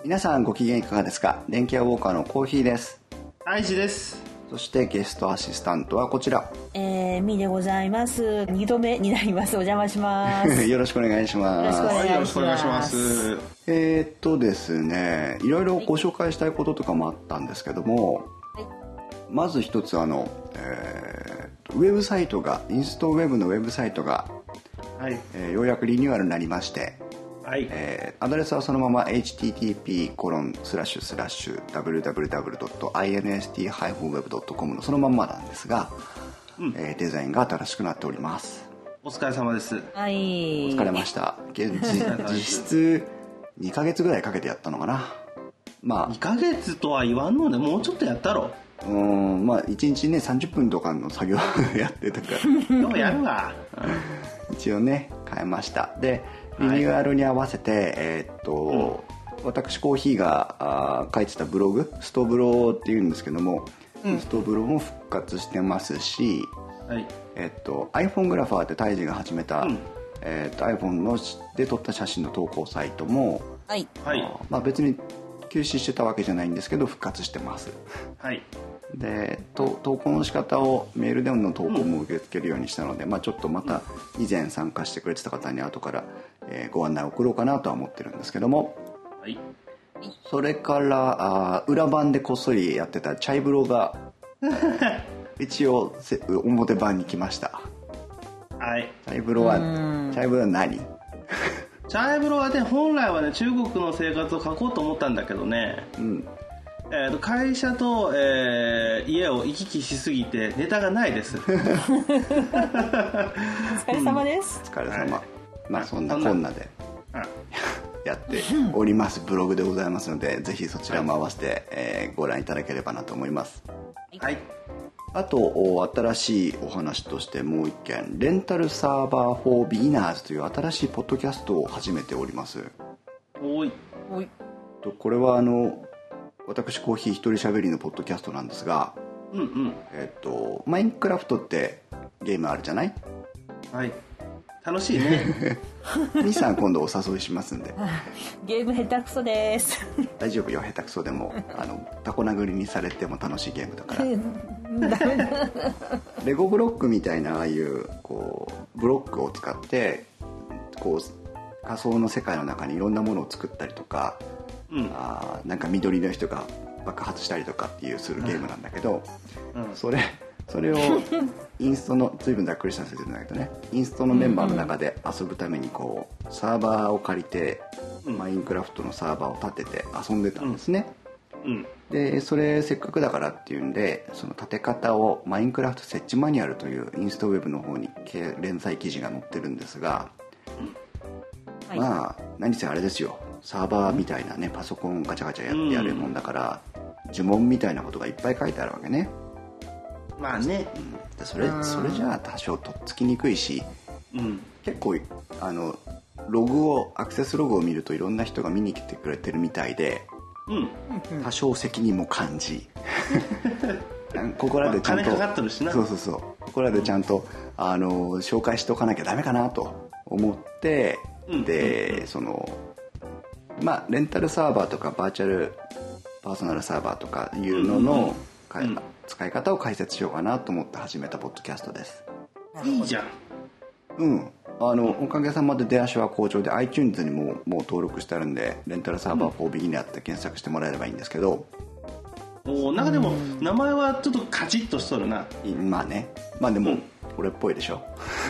皆さんご機嫌いかがですか？電気屋ウォーカーのコーヒーです。 愛知です。 そしてゲストアシスタントはこちら、 みでございます。2度目になります。お邪魔しますよろしくお願いします。 よろしくお願いします。 ですね、いろいろご紹介したいこととかもあったんですけども、はい、まず一つウェブサイトが、インストウェブのウェブサイトが、はい、ようやくリニューアルになりまして、はい、アドレスはそのまま http://www.inst-web.com のそのまんまなんですが、デザインが新しくなっております。 お疲れ様です。 はい、 お疲れました。実質2ヶ月ぐらいかけてやったのかな。まあ 2ヶ月とは言わんので、もうちょっとやったろ。 まあ1日ね30分とかの作業やってたからでもやるわ。 一応ね変えました。でリニューアルに合わせて、私コーヒーが書いてたブログ、ストブロっていうんですけども、ストブロも復活してますし、はい、iPhone グラファーってタイジが始めた、iPhone で撮った写真の投稿サイトも、はいまあ、別に休止してたわけじゃないんですけど復活してます。はい、で投稿の仕方をメールでの投稿も受け付けるようにしたので、まあ、ちょっとまた以前参加してくれてた方に後から、ご案内を送ろうかなとは思ってるんですけども、はい、それから裏番でこっそりやってたチャイブロが一応表番に来ました。はい、チャイブロは何？ チャイブロはね、本来はね中国の生活を書こうと思ったんだけどね、会社と、家を行き来しすぎてネタがないです。お疲れ様です。 お疲れ様。まあそんなこんなでやっておりますブログでございますので、ぜひそちらも合わせて、ご覧いただければなと思います。はい。あと新しいお話としてもう一件、レンタルサーバー for beginners という新しいポッドキャストを始めております。 おい。 これは私コーヒー一人喋りのポッドキャストなんですが、マインクラフトってゲームあるじゃない？ はい。楽しいね。 ミさん今度お誘いしますんで。 ゲーム下手くそです。 大丈夫よ、下手くそでもタコ殴りにされても楽しいゲームだから。レゴブロックみたいなああいうこうブロックを使ってこう仮想の世界の中にいろんなものを作ったりとか、なんか緑の人が爆発したりとかっていうするゲームなんだけど、それをインストの随分ざっくりした説明だけどね、インストのメンバーの中で遊ぶためにこうサーバーを借りて、マインクラフトのサーバーを立てて遊んでたんですね。でそれせっかくだからっていうんで、その立て方をマインクラフト設置マニュアルというインストウェブの方に連載記事が載ってるんですが、まあ何せあれですよ、サーバーみたいなね、パソコンガチャガチャやってやるもんだから、呪文みたいなことがいっぱい書いてあるわけね。 まあね、 でそれじゃあ多少とっつきにくいし、結構ログをアクセスログを見るといろんな人が見に来てくれてるみたいで、多少責任も感じここらでちゃんと、 金かかってるしな。 そうここらでちゃんと紹介しておかなきゃダメかなと思って、でまあレンタルサーバーとかバーチャルパーソナルサーバーとかいうのの使い方を解説しようかなと思って始めたポッドキャストです。 いいじゃん。 おかげさまで出足は好調で iTunes にもう登録してあるんで、レンタルサーバー for beginner って検索してもらえればいいんですけど、 なんかでも名前はちょっとカチッとしとるな。 まあね、まあでも俺っぽいでしょ。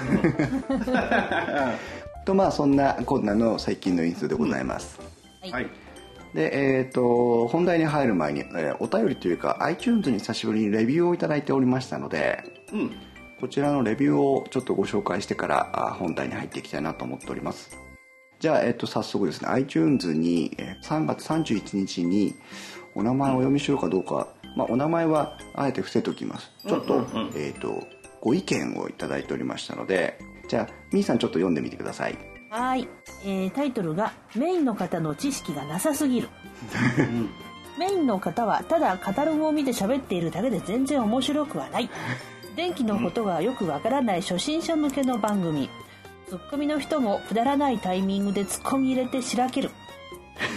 とまあそんなこんなの最近のインストでございます。はい。で本題に入る前に、お便りというか iTunes に久しぶりにレビューをいただいておりましたので、こちらのレビューをちょっとご紹介してから本題に入っていきたいなと思っております。じゃあ、早速ですね、 iTunes に3月31日にお名前をお読みしようかどうか、お名前はあえて伏せておきます。ちょっと、ご意見をいただいておりましたので、じゃあみーさんちょっと読んでみてください。 はい、タイトルがメインの方の知識がなさすぎる。メインの方はただカタログを見て喋っているだけで全然面白くはない。電気のことがよくわからない初心者向けの番組。ツッコミの人もくだらないタイミングでツッコミ入れてしらける。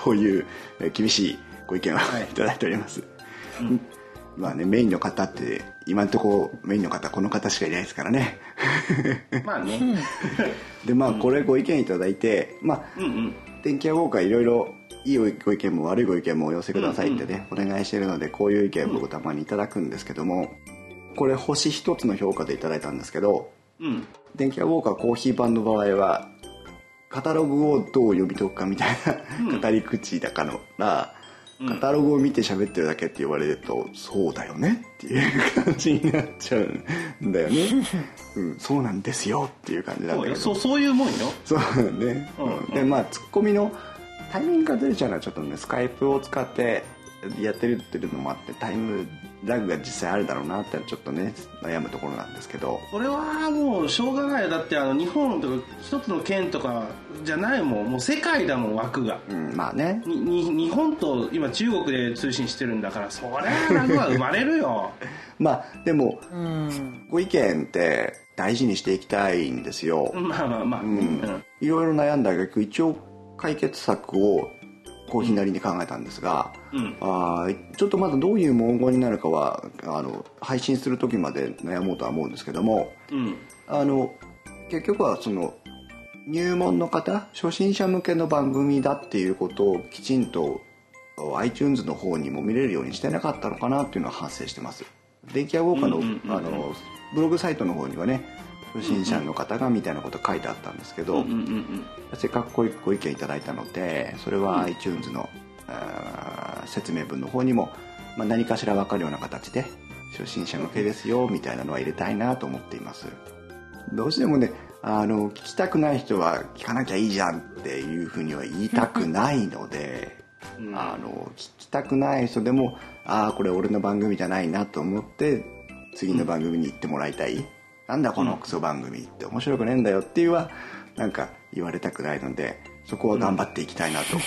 こういう厳しいご意見をいただいております、まあね、メインの方って今のところメインの方この方しかいないですからねまあねでまあこれご意見いただいて、まあ、電気屋ウォーカーいろいろいいご意見も悪いご意見もお寄せくださいってね、お願いしてるので、こういう意見僕たまにいただくんですけども、これ星一つの評価でいただいたんですけど、電気屋ウォーカーコーヒー版の場合はカタログをどう読み解くかみたいな語り口だからカタログを見て喋ってるだけって言われると、そうだよねっていう感じになっちゃうんだよねそうなんですよっていう感じなんだけど、 そういうもんよ。 そうだね、でまあツッコミのタイミングがずれちゃうのはちょっとね、スカイプを使ってやってるっていうのもあってタイムラグが実際あるだろうなってちょっとね悩むところなんですけど、 これはもうしょうがないよ。だって日本とか一つの県とかじゃないもん、もう世界だもん枠が、 まあね日本と今中国で通信してるんだから、そりゃラグは生まれるよまあでもご意見って大事にしていきたいんですよ。 まあいろいろ悩んだ結局一応解決策をコーヒーなりに考えたんですが、ちょっとまだどういう文言になるかは配信する時まで悩もうとは思うんですけども、結局はその入門の方初心者向けの番組だっていうことをきちんと iTunes の方にも見れるようにしてなかったのかなっていうのは反省してます。電気屋ウォーカーのブログサイトの方にはね、初心者の方がみたいなこと書いてあったんですけど、せっかくこういうご意見いただいたので、それは iTunes の説明文の方にも、何かしら分かるような形で初心者向けですよみたいなのは入れたいなと思っています。どうしてもね聞きたくない人は聞かなきゃいいじゃんっていうふうには言いたくないので聞きたくない人でもこれ俺の番組じゃないなと思って次の番組に行ってもらいたい、なんだこのクソ番組って面白くねえんだよっていうはなんか言われたくないので、そこは頑張っていきたいなと、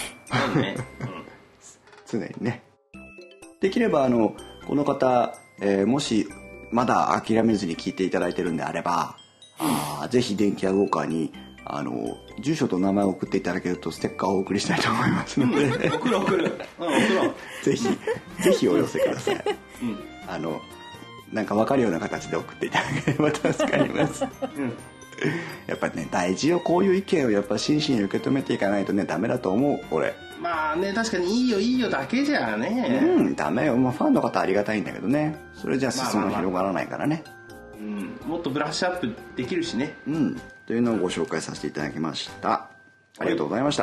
常にね。できればこの方、もしまだ諦めずに聞いていただいてるんであればぜひ電気屋ウォーカーに住所と名前を送っていただけるとステッカーをお送りしたいと思いますので送ろうぜひお寄せください、なんか分かるような形で送っていただければ助かりますやっぱりね大事よ、こういう意見をやっぱ真摯に受け止めていかないとねダメだと思う俺。 まあね、確かにいいよだけじゃねダメよ。ファンの方ありがたいんだけどね、それじゃ裾が広がらないからね、 もっとブラッシュアップできるしね、 というのをご紹介させていただきました。ありがとうございました。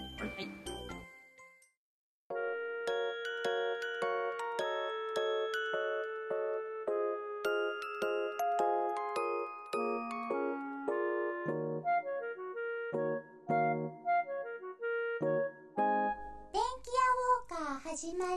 始まるよ。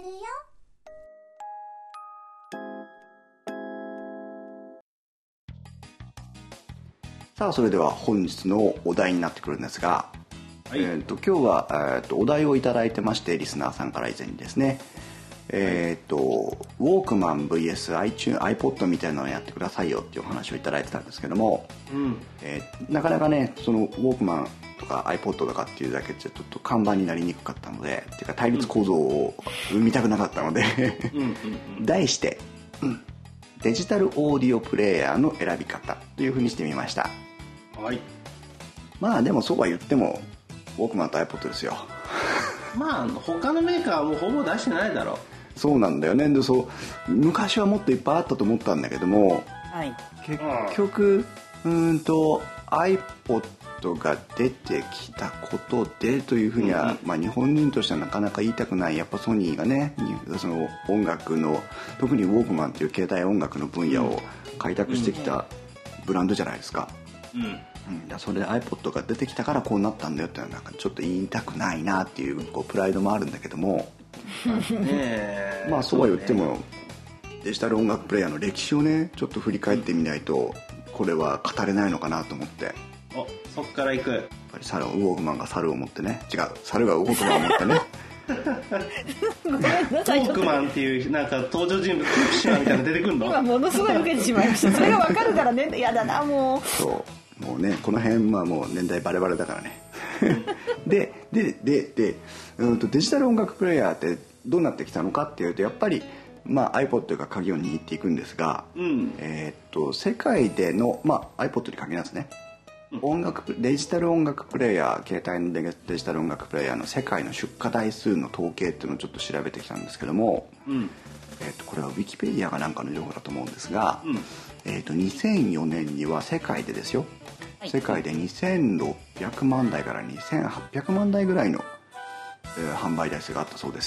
さあそれでは本日のお題になってくるんですが、今日は、お題をいただいてまして、リスナーさんから以前にですね、ウォークマン vs iPod みたいなのをやってくださいよっていうお話をいただいてたんですけども、なかなかねそのウォークマンとか iPod とかっていうだけじゃちょっと看板になりにくかったので、っていうか対立構造を生みたくなかったので題して、デジタルオーディオプレイヤーの選び方というふうにしてみました。まあでもそうは言ってもウォークマンと iPod ですよまあ他のメーカーはもうほぼ出してないだろう。 そうなんだよね。で昔はもっといっぱいあったと思ったんだけども、結局iPod が出てきたことでというふうには、日本人としてはなかなか言いたくない。やっぱソニーがねその音楽の特にウォークマンという携帯音楽の分野を開拓してきたブランドじゃないですか。それで iPod が出てきたからこうなったんだよっていうのはなんかちょっと言いたくないなっていうプライドもあるんだけどもまあそうは言ってもデジタル音楽プレイヤーの歴史をねちょっと振り返ってみないとこれは語れないのかなと思って、 そっから行く。やっぱりウォークマンが猿を持ってね、違う、猿がウォークマンを持ってねウォークマンっていうなんか登場人物クシマみたいなの出てくるの今ものすごい受けてしまいました。それが分かるからね、やだなもう。 もうねこの辺はもう年代バレバレだからねでデジタル音楽プレイヤーってどうなってきたのかっていうと、やっぱり、iPod が鍵を握っていくんですが、世界での、iPod に限らずね、デジタル音楽プレイヤー、携帯のデジタル音楽プレイヤーの世界の出荷台数の統計っていうのをちょっと調べてきたんですけども、これはウィキペディアがなんかの情報だと思うんですが、2004年には世界でですよ、世界で2600万台から2800万台ぐらいの、販売台数があったそうです。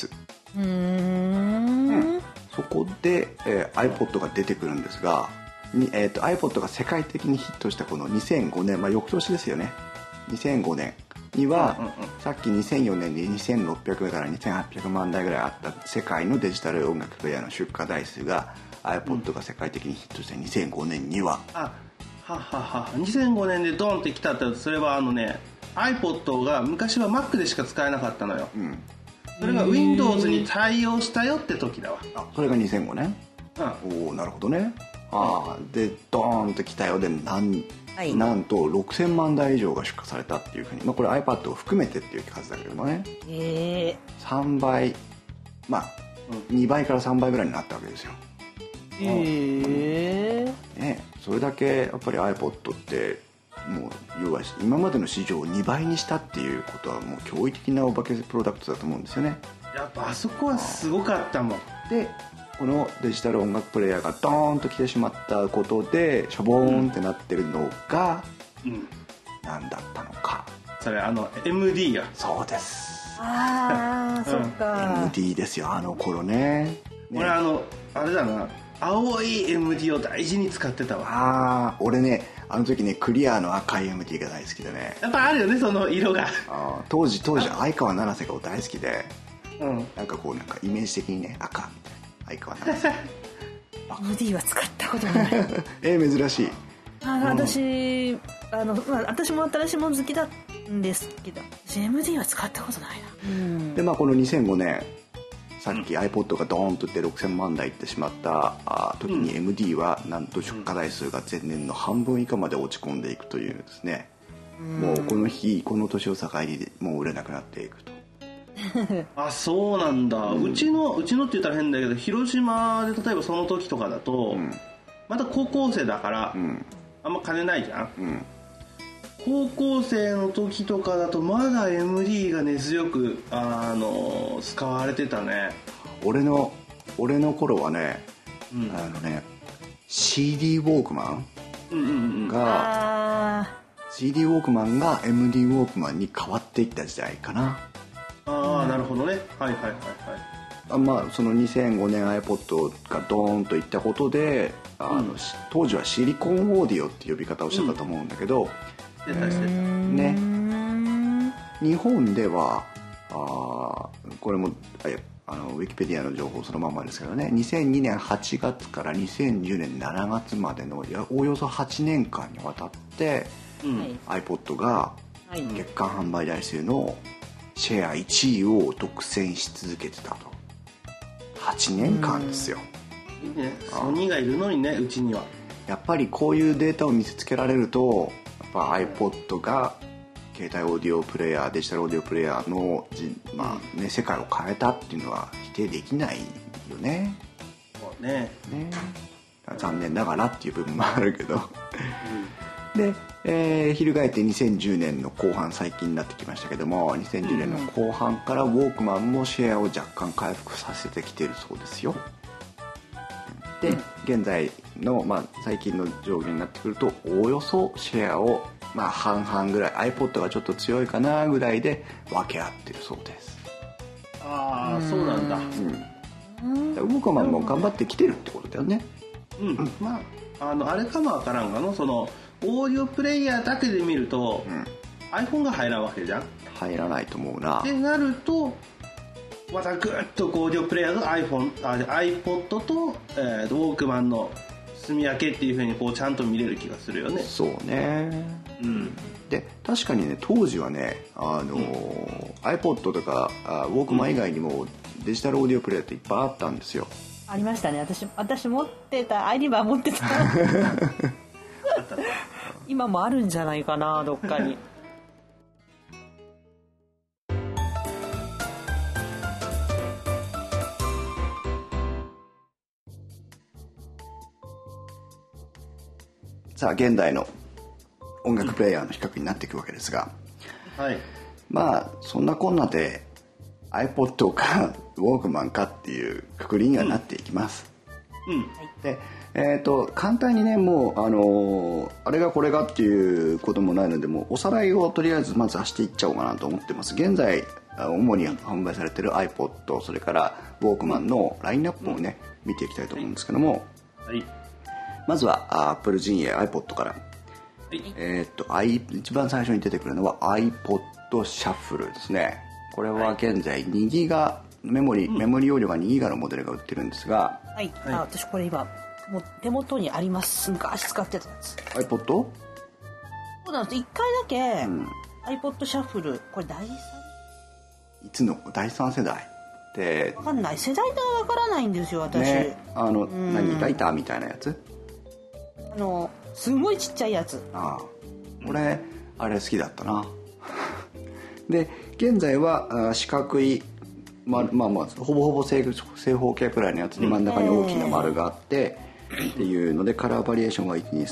そこで、iPod が出てくるんですが、iPod が世界的にヒットしたこの2005年、翌年ですよね、2005年には、さっき2004年に2600から2800万台ぐらいあった世界のデジタル音楽プレイヤーの出荷台数が iPod が世界的にヒットした2005年には、 2005年でドンってきたって、それはiPod が昔は Mac でしか使えなかったのよ、それが Windows に対応したよって時だわ。 それが2005年、おお、なるほどね。でドーンときたよ。でなんと6000万台以上が出荷されたっていうふうに、これ iPad を含めてっていう数だけどもね、3倍、2倍から3倍ぐらいになったわけですよ。それだけやっぱり iPod ってもう要は今までの市場を2倍にしたっていうことはもう驚異的なお化けプロダクトだと思うんですよね。 やっぱあそこはすごかったもん。 でこのデジタル音楽プレイヤーがドーンと来てしまったことでしょぼーんってなってるのが、何だったのか。 それMD や。 そうです。 そっか。 MD ですよ、あの頃ね。 俺あれだな、青い MD を大事に使ってたわ。 俺ね、あの時ね、クリアの赤い MD が大好きでね。 やっぱあるよね、その色が。 当時相川七瀬が大好きで、なんかイメージ的にね、赤みたいな。相川七瀬 MD は使ったことない珍しい。 私も新しいもの好きなんですけど、MD は使ったことないな。 でこの2005年、さっき iPod がドーンといって6000万台いってしまった時に MD はなんと出荷台数が前年の半分以下まで落ち込んでいくというですね、もうこの年を境にもう売れなくなっていくと。 そうなんだ、うちのって言ったら変だけど、広島で例えばその時とかだと、まだ高校生だから、あんま金ないじゃん、高校生の時とかだとまだ MD が根強く使われてたね。 俺の頃はね、CD ウォークマンが CD ウォークマンが MD ウォークマンに変わっていった時代かな。 なるほどね。はい。 その2005年 iPod がドーンといったことで、当時はシリコンオーディオって呼び方をしてたと思うんだけど、 してたね。日本ではこれもウィキペディアの情報そのままですけどね、2002年8月から2010年7月までのおよそ8年間にわたって、iPod が月間販売台数のシェア1位を独占し続けてたと。8年間ですよ。 いいね、ソニーがいるのにね、うちには。 やっぱりこういうデータを見せつけられると、やっぱ iPod が携帯オーディオプレイヤー、デジタルオーディオプレイヤーの世界を変えたっていうのは否定できないよね。 そうね。 残念ながらっていう部分もあるけど、で、翻って2010年の後半、最近になってきましたけども、2010年の後半からウォークマンもシェアを若干回復させてきているそうですよ。で、現在の、最近の上下になってくると、およそシェアを、半々ぐらい、 iPod がちょっと強いかなぐらいで分け合ってるそうです。 そうなんだ。 ウォークマンも頑張ってきてるってことだよね。 あれかもわからんがの、そのオーディオプレイヤーだけで見ると、iPhone が入らんわけじゃん。 入らないと思うな。 ってなると、またグッとオーディオプレイヤーと iPod と、ウォークマンの住み分けっていう風にちゃんと見れる気がするよね。 そうね。で、確かにね、当時はね、iPod とかウォークマン以外にもデジタルオーディオプレイヤーっていっぱいあったんですよ。 ありましたね。私持ってた、アイリバー持ってた今もあるんじゃないかな、どっかに。 さあ現代の音楽プレイヤーの比較になっていくわけですが、 はい、 まあそんなこんなで iPod かウォークマンかっていうくくりにはなっていきます。で簡単にねもうあれがこれがっていうこともないので、もうおさらいをとりあえずまずしていっちゃおうかなと思ってます。現在主に販売されている iPod、 それからウォークマンのラインナップをね見ていきたいと思うんですけども、 はい、 まずは Apple 陣営 iPod から、はい、一番最初に出てくるのは iPod Shuffle ですね。これは現在2ギガメモリ容量が2ギガのモデルが売ってるんですが、 はい、私これ今もう手元にあります。昔使ってたやつ iPod？ そうなんです。1回だけ、iPod シャッフル、これ第3いつの第3世代で分かんない、世代が分からないんですよ私、ね、 何ライターみたいなやつ、 すごいちっちゃいやつ。 俺あれ好きだったなで現在は四角いほぼほぼ正方形くらいのやつに真ん中に大きな丸があってっていうので、カラーバリエーションは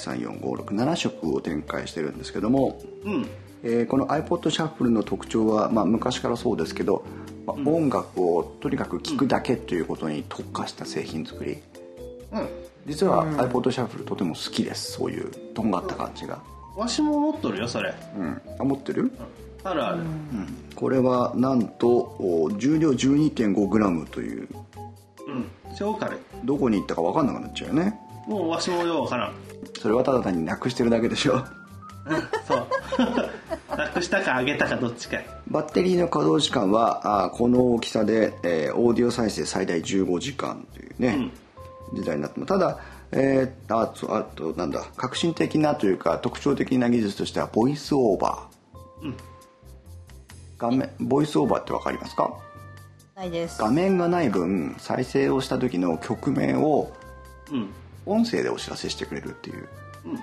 1234567色を展開してるんですけども、この iPod シャッフルの特徴は、昔からそうですけど、音楽をとにかく聴くだけということに特化した製品作り、実は iPod シャッフルとても好きです。そういうとんがった感じが。 わしも持っとるよそれ。 持ってる？ あるある。 これはなんと重量 12.5g という、 超軽い。 どこに行ったか分かんなくなっちゃうよね。 もうわしもよう分からん。 それはただ単になくしてるだけでしょそうなくしたかあげたかどっちか。 バッテリーの稼働時間はこの大きさで、オーディオ再生最大15時間というね、時代になってます。ただあとなんだ革新的なというか特徴的な技術としてはボイスオーバー、ボイスオーバーって分かりますか？ ないです。 画面がない分再生をした時の曲名を音声でお知らせしてくれるっていう。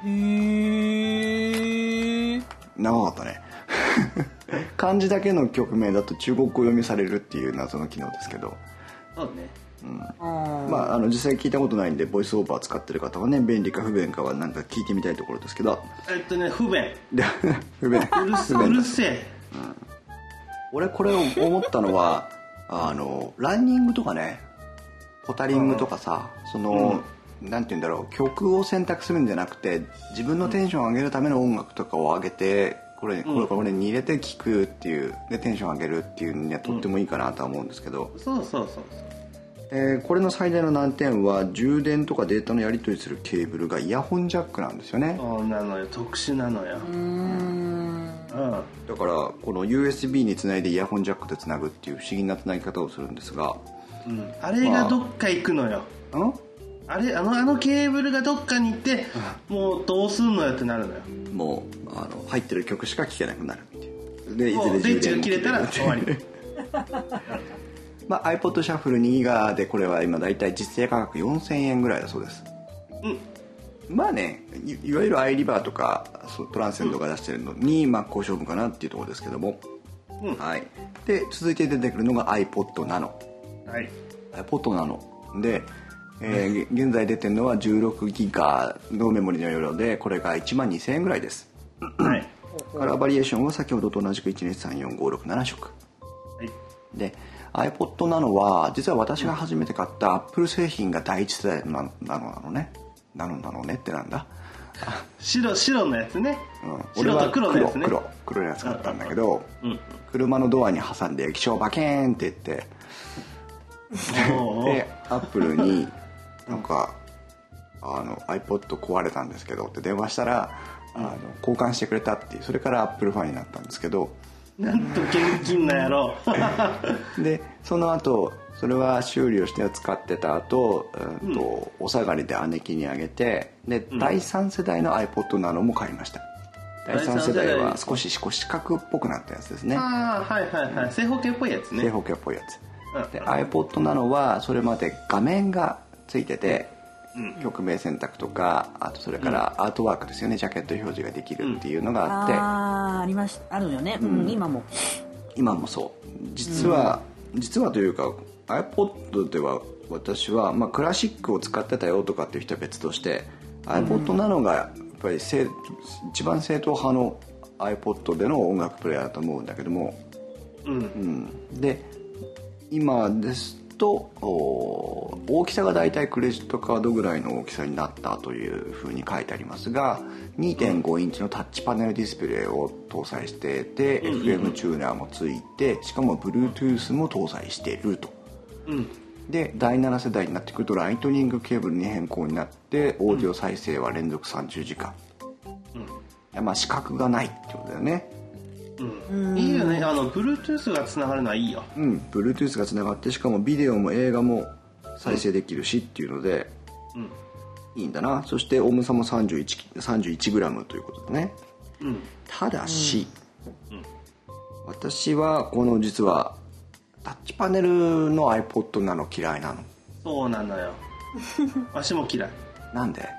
長かったね漢字だけの曲名だと中国語読みされるっていう謎の機能ですけど、 そうね、 実際聞いたことないんでボイスオーバー使ってる方はね、便利か不便かはなんか聞いてみたいところですけど、 不便不便うるせえ、 俺これを思ったのはランニングとかね、ポタリングとかさ、なんて言うんだろう、曲を選択するんじゃなくて自分のテンションを上げるための音楽とかを上げてこれに入れて聴くっていうでテンション上げるっていうにはとってもいいかなとは思うんですけど、 そうこれの最大の難点は充電とかデータのやり取りするケーブルがイヤホンジャックなんですよね。 そうなのよ、特殊なのよ。 だからこの USB につないでイヤホンジャックでつなぐっていう不思議なつなぎ方をするんですが、 あれがどっか行くのよ。あのケーブルがどっかに行ってもうどうすんのよってなるのよ。もう入ってる曲しか聴けなくなるっていうで、いずれ電池が切れたら終わり iPod シャッフル2ギガでこれは今だいたい実勢価格4000円ぐらいだそうです。まあね、いわゆる iRiver とかトランセンドが出してるのに真っ向勝負かなっていうところですけども、で続いて出てくるのが iPod Nano、iPod Nano で、現在出てるのは16ギガのメモリの容量で、これが12000円ぐらいです。カラーバリエーションは先ほどと同じく1234567色、で iPod Nano は実は私が初めて買った Apple 製品が第一世代のナノなのねってなんだ白のやつね、 俺は黒のやつね、 黒のやつ買ったんだけど、車のドアに挟んで液晶バケーンって言ってでアップルになんかiPod 壊れたんですけどって電話したら、交換してくれたっていう、それからアップルファンになったんですけど、 なんと現金な野郎でその後それは修理をして使ってた後、お下がりで姉貴にあげて、で第3世代の iPod Nano も買いました。第3世代は少し四角っぽくなったやつですね。 正方形っぽいやつね。 正方形っぽいやつで iPod Nano はそれまで画面がついてて、曲名選択とか、あとそれからアートワークですよね、ジャケット表示ができるっていうのがあって、 あるよね、 今もそう。実はというか iPod では私は、クラシックを使ってたよとかっていう人は別として、iPod Nano がぱり一番正統派の iPod での音楽プレイヤーだと思うんだけども、で今ですと大きさがだいたいクレジットカードぐらいの大きさになったというふうに書いてありますが、 2.5 インチのタッチパネルディスプレイを搭載していて、FM チューナーもついて、しかも Bluetooth も搭載していると、で第7世代になってくるとライトニングケーブルに変更になって、オーディオ再生は連続30時間、視覚がないってことだよね。 いいよね、Bluetooth がつながるのはいいよ。 Bluetooth がつながって、しかもビデオも映画も再生できるしっていうので、いいんだな。そして重さも 31g ということでね、ただし、私はこの実はタッチパネルの iPod なの嫌いなの。 そうなのよわしも嫌い。 なんで？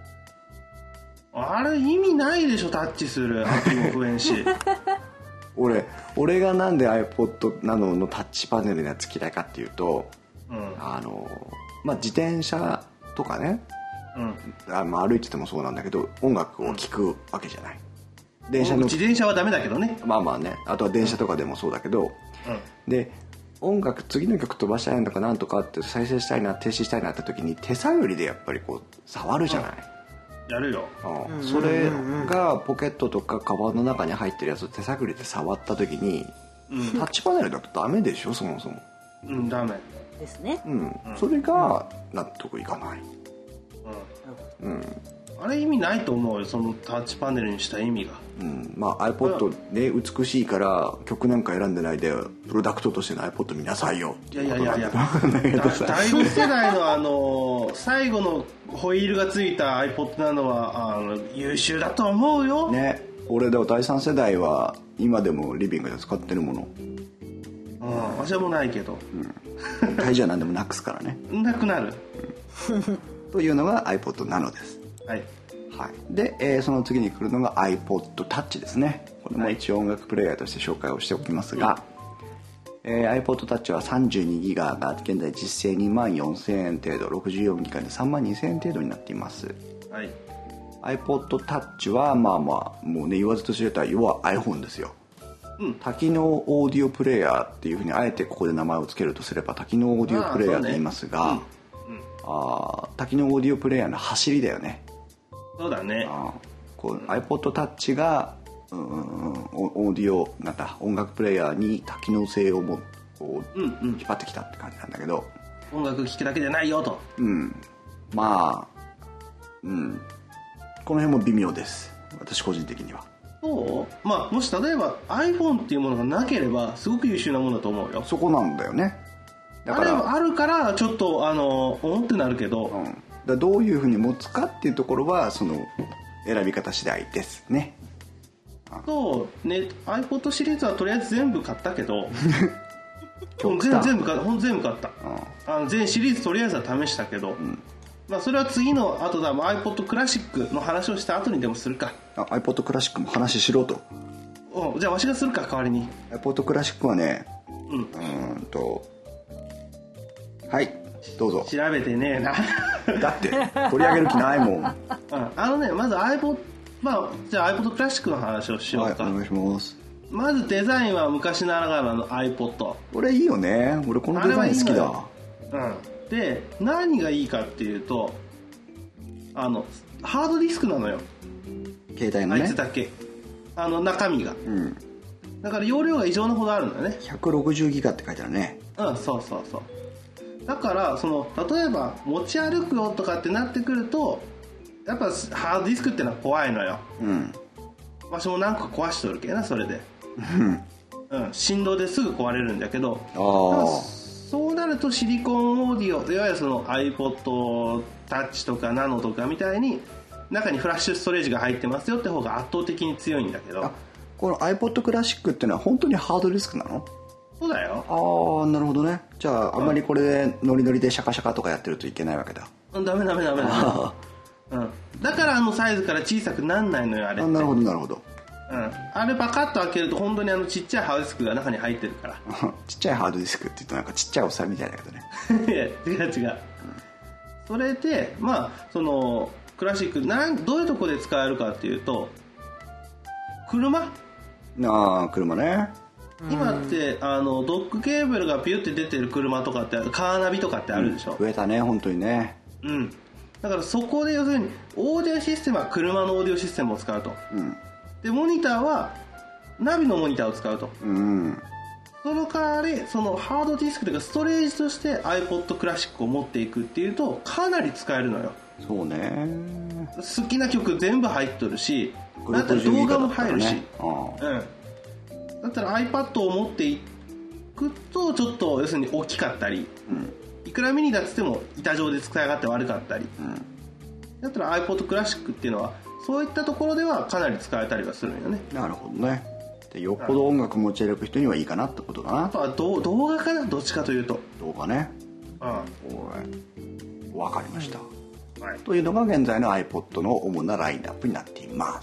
あれ意味ないでしょ、タッチするアプリも増えんし俺がなんで iPod なののタッチパネルのやつ嫌いかっていうと、自転車とかね、歩いててもそうなんだけど、音楽を聴くわけじゃない。 自転車はダメだけどね。 あとは電車とかでもそうだけど、で音楽次の曲飛ばしたいのとかなんとかって再生したいな停止したいなって時に手探りでやっぱりこう触るじゃない、 やるよ。 それがポケットとかカバンの中に入ってるやつを手探りで触った時に、タッチパネルだとダメでしょ、そもそも。 ダメですね。 それが納得いかない。 あれ意味ないと思うよ、そのタッチパネルにした意味が。 iPod ね、美しいから曲なんか選んでないでプロダクトとしての iPod 見なさいよ。 いや第二世代の最後のホイールがついた iPod なのは優秀だと思うよね。俺だ第3世代は今でもリビングで使ってるもの。 私はもうないけど、 大事は何でもなくすからねなくなるというのが iPod なのです。で、その次に来るのが iPod Touch ですね。これも一応音楽プレイヤーとして紹介をしておきますが、iPod Touch は 32GB が現在実製24,000円程度、64GB で32,000円程度になっています。iPod Touch はもうね、言わずと知れた要は iPhone ですよ。多機能オーディオプレイヤーっていうふうにあえてここで名前を付けるとすれば多機能オーディオプレイヤーと言いますが、多機能オーディオプレイヤーの走りだよね。 そうだね。 iPod Touch がオーディオ音楽プレイヤーに多機能性を引っ張ってきたって感じなんだけど、 音楽聴くだけじゃないよと。 この辺も微妙です、私個人的には。 もし例えば iPhone っていうものがなければすごく優秀なものだと思うよ。 そこなんだよね。だからあるからちょっとってなるけど、 どういうふうに持つかっていうところはその選び方次第ですね。 そうね、iPod シリーズはとりあえず全部買ったけど全部買った、全シリーズとりあえずは試したけど、それは次の後だ、iPod クラシックの話をした後にでもするか。 iPod クラシックも話しろと。 じゃあわしがするか、代わりに。 iPod クラシックはね、はいどうぞ。 調べてねえなだって取り上げる気ないもんまず iPod、じゃあ iPod クラシックの話をしようか。 お願いします。 まずデザインは昔ながらの iPod。 これいいよね、俺このデザイン好きだ。 で何がいいかっていうとハードディスクなのよ、 携帯のね。 あいつだけ中身が、だから容量が異常なほどあるんだよね。 160ギガって書いてあるね。 そうだから例えば持ち歩くよとかってなってくるとやっぱハードディスクってのは怖いのよ。私も何個か壊しとるけどな、それで振動ですぐ壊れるんだけど、そうなるとシリコンオーディオ、いわゆるその iPod タッチとかナノとかみたいに中にフラッシュストレージが入ってますよって方が圧倒的に強いんだけど。 この iPod クラシックっていうのは本当にハードディスクなの？ そうだよ。 なるほどね。じゃああんまりこれでノリノリでシャカシャカとかやってるといけないわけだ。 ダメだからサイズから小さくなんないのよ、あれって。なるほど。あれパカッと開けると本当にちっちゃいハードディスクが中に入ってるからちっちゃいハードディスクって言うとなんかちっちゃいおっさんみたいだけどねいや違う、それでクラシックどういうとこで使えるかっていうと、車ね。 今ってドックケーブルがピュって出てる車とかってカーナビとかってあるでしょ、 増えたね本当にね。 だからそこで要するにオーディオシステムは車のオーディオシステムを使うと、でモニターはナビのモニターを使うと、その代わりそのハードディスクというかストレージとして iPod クラシックを持っていくっていうとかなり使えるのよ。 そうね。 好きな曲全部入っとるし、だったら動画も入るし、だったら iPad を持っていくとちょっと要するに大きかったり、いくらミニだっつっても板状で使い勝手悪かったり、だったら iPod クラシックっていうのはそういったところではかなり使えたりはするんよね。 なるほどね。でよっぽど音楽持ち歩く人にはいいかなってことだな。 あとは動画かな、どっちかというと動画ね。わかりました、というのが現在の iPod の主なラインナップになっています。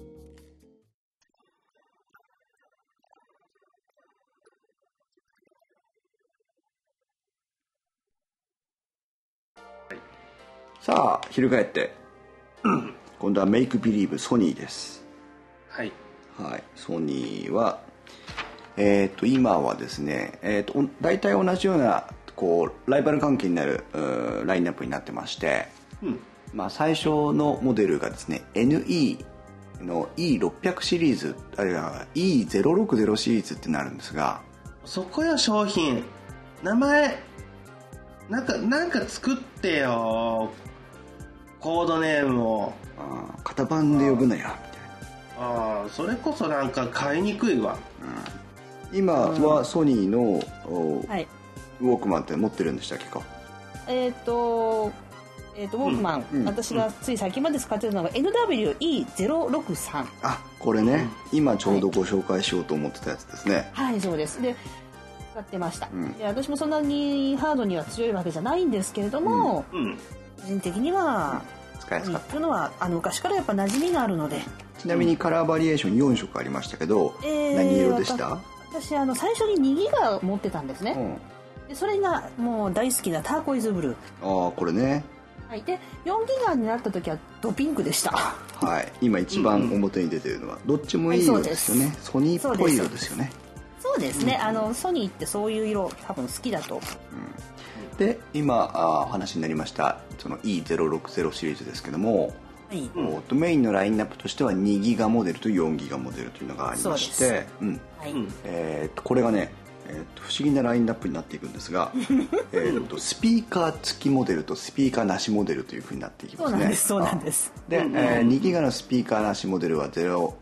さあ翻って、今度はメイクビリーブソニーです。はい、ソニーは今はですね、大体同じようなこうライバル関係になるラインナップになってまして、最初のモデルがですね NE の E600 シリーズあるいは E060 シリーズってなるんですが、 そこよ商品名前なんか作ってよ、コードネームを。 型番で呼ぶなやみたいな。それこそなんか買いにくいわ。 今はソニーのウォークマンって持ってるんでしたっけか。 ウォークマン、私がつい先まで使ってるのが NWE063。 これね、今ちょうどご紹介しようと思ってたやつですね。 そうです。で使ってました、で私もそんなにハードには強いわけじゃないんですけれども、個人的には使いやすかったというのは昔からやっぱ馴染みがあるので。 ちなみにカラーバリエーション4色ありましたけど、何色でした？ 私最初に2ギガ持ってたんですね、でそれがもう大好きなターコイズブルー。 これね。 で4ギガになった時はドピンクでした。 今一番表に出てるのは、どっちもいい色ですよね。ソニーっぽい色ですよね。 そうですね、ソニーってそういう色多分好きだと、 で今話になりましたその E060 シリーズですけども、メインのラインナップとしては2ギガモデルと4ギガモデルというのがありまして、これがね、不思議なラインナップになっていくんですがスピーカー付きモデルとスピーカーなしモデルというふうになっていきますね。 そうなんです。 で、2ギガのスピーカーなしモデルは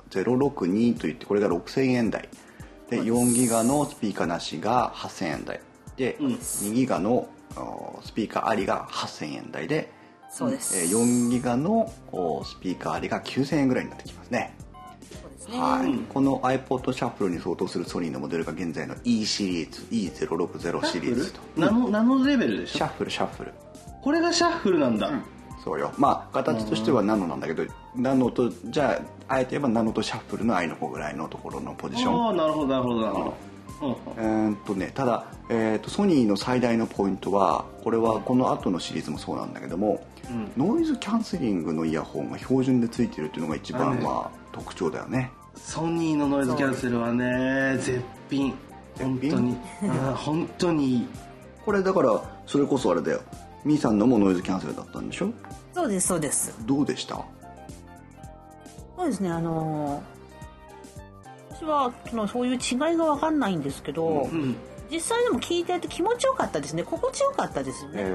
062といって、これが6000円台で、4ギガのスピーカーなしが8000円台で、2ギガのスピーカーありが8000円台で、 そうです、 4ギガのスピーカーありが9000円ぐらいになってきますね。この iPod シャッフルに相当するソニーのモデルが現在の E シリーズ E060 シリーズと。 ナノレベルでしょ。 シャッフルこれがシャッフルなんだ、 そうよ。形としてはナノなんだけど、ナノとじゃあえて言えばナノとシャッフルの間の方ぐらいのところのポジション。 なるほど。 ただ、ソニーの最大のポイントは、これはこの後のシリーズもそうなんだけども、ノイズキャンセリングのイヤホンが標準でついてるっていうのが一番特徴だよね。 ソニーのノイズキャンセルはね、絶品。本当に本当にいい。 これだからそれこそあれだよ、ミーさんのもノイズキャンセルだったんでしょ。 そうです。 どうでした？ そうですね、私はそういう違いが分かんないんですけど、実際でも聞いてて気持ちよかったですね。心地よかったですよね。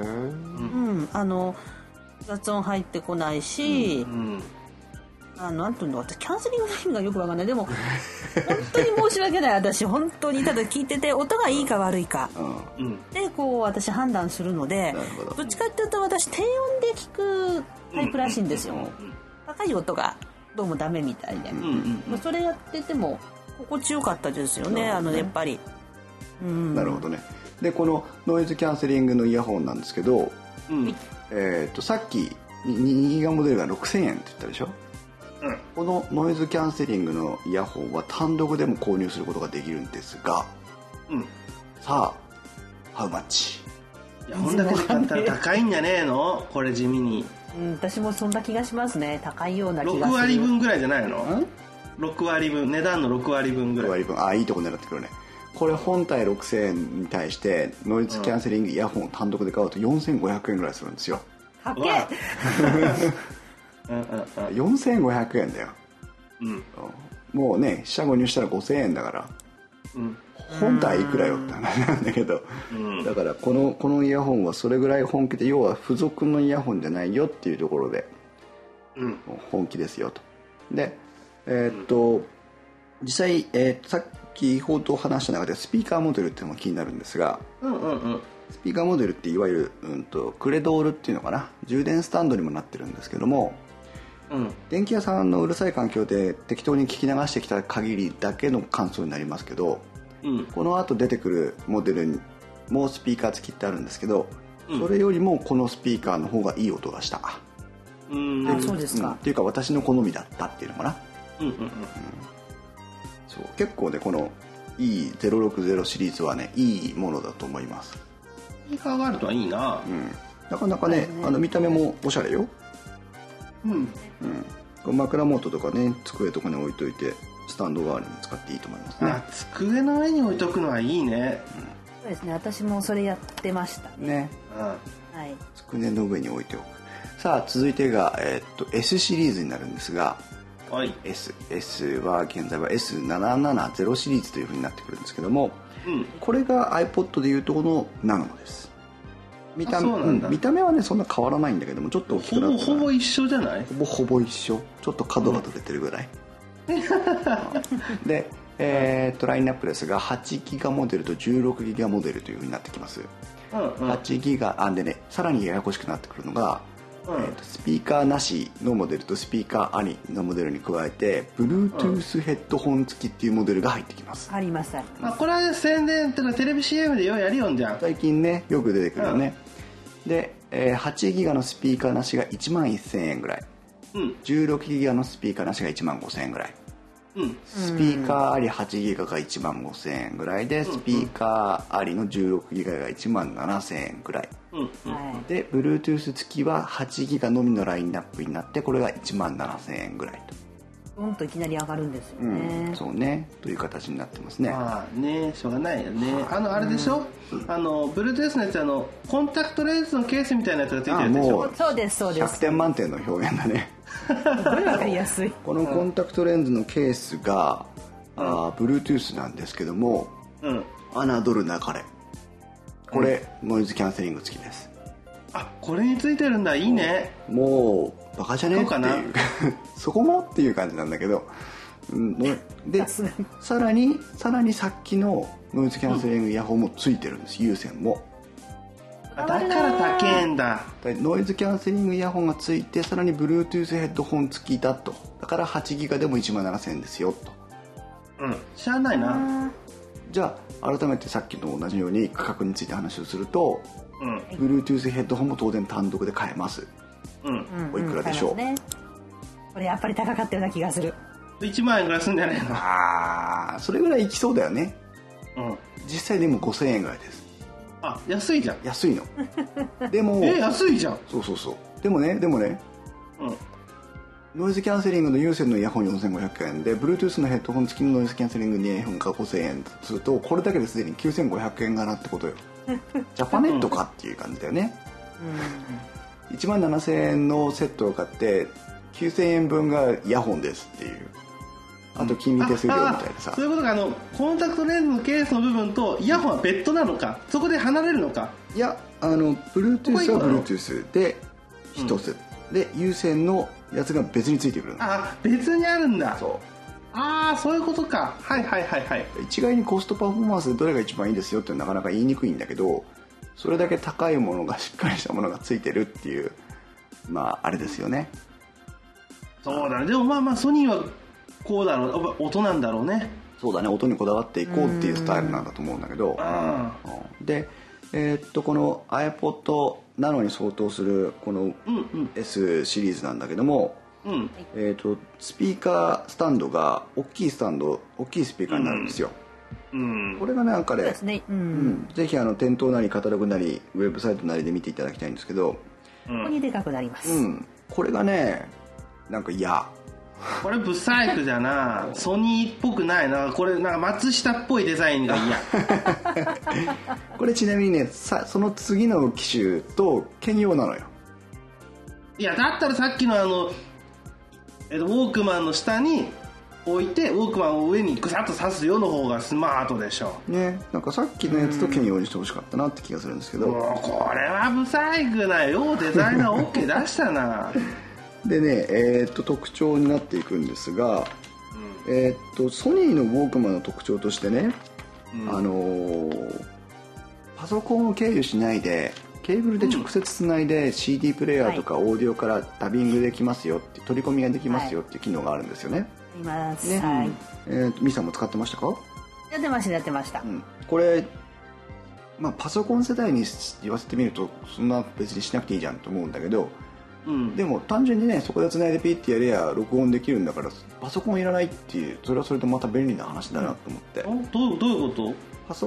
雑音入ってこないし、なんていうの、私キャンセリングの意味がよく分かんない。でも本当に申し訳ない。私本当にただ聞いてて音がいいか悪いか、で私判断するので、どっちかっていうと私低音で聞くタイプらしいんですよ。高い音がどうもダメみたいで、それやってても心地よかったですよね。やっぱり。 なるほどね。でこのノイズキャンセリングのイヤホンなんですけど、さっき2ギガモデルが6000円って言ったでしょ。このノイズキャンセリングのイヤホンは単独でも購入することができるんですが、さあハウマッチ？ イヤホンだけで買ったら高いんじゃねえの？これ地味に。 私もそんな気がしますね。高いような気がする。 6割分ぐらいじゃないの？6割分、値段の6割分ぐらい。 6割分、いいとこ狙ってくるね。これ本体6000円に対してノイズキャンセリングイヤホンを単独で買うと4500円ぐらいするんですよ。 高っ 4500円だよ、もうね四捨五入したら5000円だから、本体いくらよって話なんだけど、だからこのイヤホンはそれぐらい本気で、要は付属のイヤホンじゃないよっていうところで、本気ですよと。で実際、さっきほど話した中でスピーカーモデルっていうのも気になるんですが、スピーカーモデルっていわゆる、クレドールっていうのかな、充電スタンドにもなってるんですけども、電気屋さんのうるさい環境で適当に聞き流してきた限りだけの感想になりますけど、この後出てくるモデルにもスピーカー付きってあるんですけど、それよりもこのスピーカーの方がいい音がした、 そうですか、 っていうか私の好みだったっていうのかな。そう結構ねこの E060 シリーズはねいいものだと思います。 スピーカーがあるとはいいな。 なかなかね、見た目もおしゃれよ。枕元とかね机とかに置いといてスタンド代わりに使っていいと思いますね。 机の上に置いとくのはいいね。 そうですね、私もそれやってましたね。 机の上に置いておく。さあ続いてが、S シリーズになるんですが、S は現在は S770 シリーズという風になってくるんですけども、これが iPod でいうとこのナノです。見た目はねそんな変わらないんだけども、ちょっと大きくなったほぼ一緒じゃない？ ほぼ一緒。ちょっと角が取れてるぐらい、で、ラインナップですが8ギガモデルと16ギガモデルという風になってきます。8ギガでね、さらにややこしくなってくるのが、スピーカーなしのモデルとスピーカーありのモデルに加えて Bluetooth ヘッドホン付きっていうモデルが入ってきます。 あります。 これは宣伝っていうかテレビ CM でようやるよんじゃん。 最近ねよく出てくるよね。で、8ギガのスピーカーなしが1万1000円ぐらい、16ギガのスピーカーなしが1万5000円ぐらい、スピーカーあり8ギガが1万5000円ぐらいで、スピーカーありの16ギガが1万7000円ぐらい、で Bluetooth 付きは8ギガのみのラインナップになって、これが1万7000円ぐらいと。 ドンといきなり上がるんですよね。 そうね、という形になってますね。 しょうがないよね。あれでしょ、Bluetooth のやつコンタクトレンズのケースみたいなやつがついてるでしょ。 そうですそうです。 100点満点の表現だね。 これわかりやすい。 このコンタクトレンズのケースが、Bluetooth なんですけども、侮るなかれ、これ、ノイズキャンセリング付きです。 これについてるんだ。いいね。 もうバカじゃねっていうそこもっていう感じなんだけど、でさらにさっきのノイズキャンセリングイヤホンもついてるんです。有線も。 だから高えんだ。 ノイズキャンセリングイヤホンがついて、さらに Bluetooth ヘッドホン付きだと。だから8ギガでも1万7000円ですよと。 しゃあないな。 じゃあ改めてさっきと同じように価格について話をすると、Bluetooth ヘッドホンも当然単独で買えます。おいくらでしょう？ これやっぱり高かったような気がする。 1万円ぐらいすんじゃないの？ それぐらいいきそうだよね。実際でも5000円ぐらいです。 安いじゃん。 安いの。でも安いじゃん。 そうでもね、ノイズキャンセリングの有線のイヤホン4500円で Bluetooth のヘッドホン付きのノイズキャンセリングのイヤホンが5000円とすると、これだけですでに9500円がなってことよ。ジャパネットかっていう感じだよね。1万7000円のセットを買って9000円分がイヤホンですっていう、あと金利手数料みたいなさ。 そういうことか。コンタクトレンズのケースの部分とイヤホンは別途なのか、そこで離れるのか。 いや、Bluetooth は Bluetooth で一つ、で有線のやつが別についてくるの。 別にあるんだ。 そうそういうことか。 一概にコストパフォーマンスでどれが一番いいですよってなかなか言いにくいんだけど、それだけ高いものがしっかりしたものがついてるっていう、あれですよね。 そうだね。でもソニーはこうだろう、音なんだろうね。 そうだね、音にこだわっていこうっていうスタイルなんだと思うんだけど、でこの iPod なのに相当するこの S シリーズなんだけども、スピーカースタンドが大きいスピーカーになるんですよ。これがなんかね、ぜひ店頭なりカタログなりウェブサイトなりで見ていただきたいんですけど、 ここにでかくなります。 これがねなんか嫌。 これブサイクじゃな。ソニーっぽくないな。これなんか松下っぽいデザインが嫌。 これちなみにねその次の機種と兼用なのよ。 いやだったらさっきのウォークマンの下に置いてウォークマンを上にグサッと刺すよの方がスマートでしょね。なんかさっきのやつと兼用にしてほしかったなって気がするんですけど、 もうこれはブサイクなよ。デザイナー OK 出したな。 でね特徴になっていくんですが、ソニーのウォークマンの特徴としてね、パソコンを経由しないでケーブルで直接つないで CD プレイヤーとかオーディオからダビングできますよって取り込みができますよっていう機能があるんですよね。 いますね、 はい。 ミさんも使ってましたか？ やってました、 これ、パソコン世代に言わせてみるとそんな別にしなくていいじゃんと思うんだけど、でも単純にねそこでつないでピッてやれや録音できるんだからパソコンいらないっていう、それはそれでまた便利な話だなと思って、 どういうこと？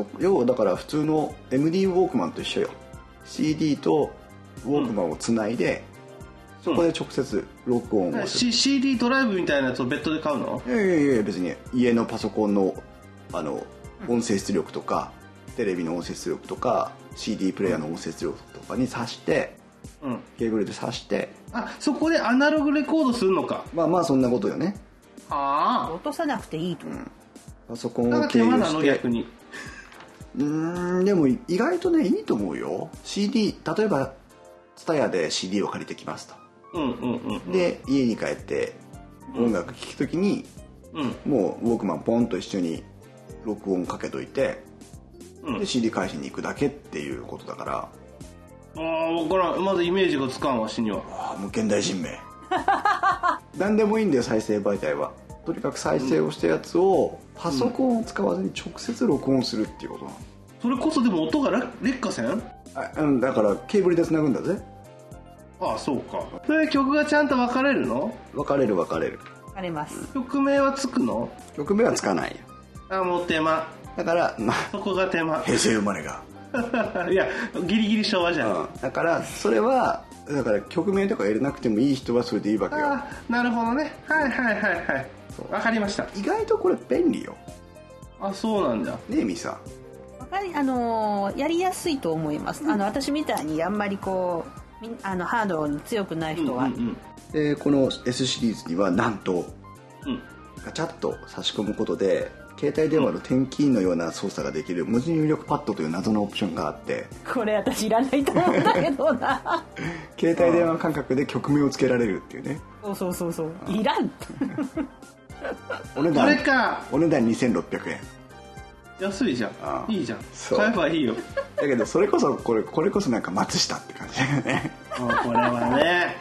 要はだから普通の MD ウォークマンと一緒よ。 CD とウォークマンをつないで、そこで直接録音をする、 CD ドライブみたいなやつを別途で買うの？ いや別に家のパソコンの音声出力とかテレビの音声出力とか CD プレイヤーの音声出力とかに挿して、ケーブルで挿して、 そこでアナログレコードするのか。 そんなことよね。 落とさなくていいと、 パソコンを経由して。手間なの逆に。でも意外とねいいと思うよ。 CD 例えばTSUTAYAで CD を借りてきますと、で家に帰って音楽聴くときに、もうウォークマンポンと一緒に録音かけといて、で CD 返しに行くだけっていうことだから。 分からん。まだイメージがつかんわしには。 もう現代人名何でもいいんだよ再生媒体は。とにかく再生をしたやつをパソコンを使わずに直接録音するっていうことなの。 それこそでも音が劣化せん？ だからケーブルでつなぐんだぜ。 そうか。それ曲がちゃんと分かれるの？ 分かれる分かれます。 曲名はつくの？ 曲名はつかないよ。 もう手間だからそこが手間。 平成生まれがいやギリギリ昭和じゃん、 だからそれはだから曲名とか入れなくてもいい人はそれでいいわけよ。 なるほどね。はい分かりました。 意外とこれ便利よ。 そうなんだねえミサ。 やりやすいと思います。私みたいにあんまりハードに強くない人は、 でこの S シリーズにはなんと、ガチャッと差し込むことで携帯電話の点キーのような操作ができる文字入力パッドという謎のオプションがあって、これ私いらないと思うんだけどな携帯電話感覚で曲名をつけられるっていうね。 そういらんお値段2600円。 安いじゃん。いいじゃん。買えばいいよ。 だけどそれこそこれこそなんか松下って感じだよね。 これはね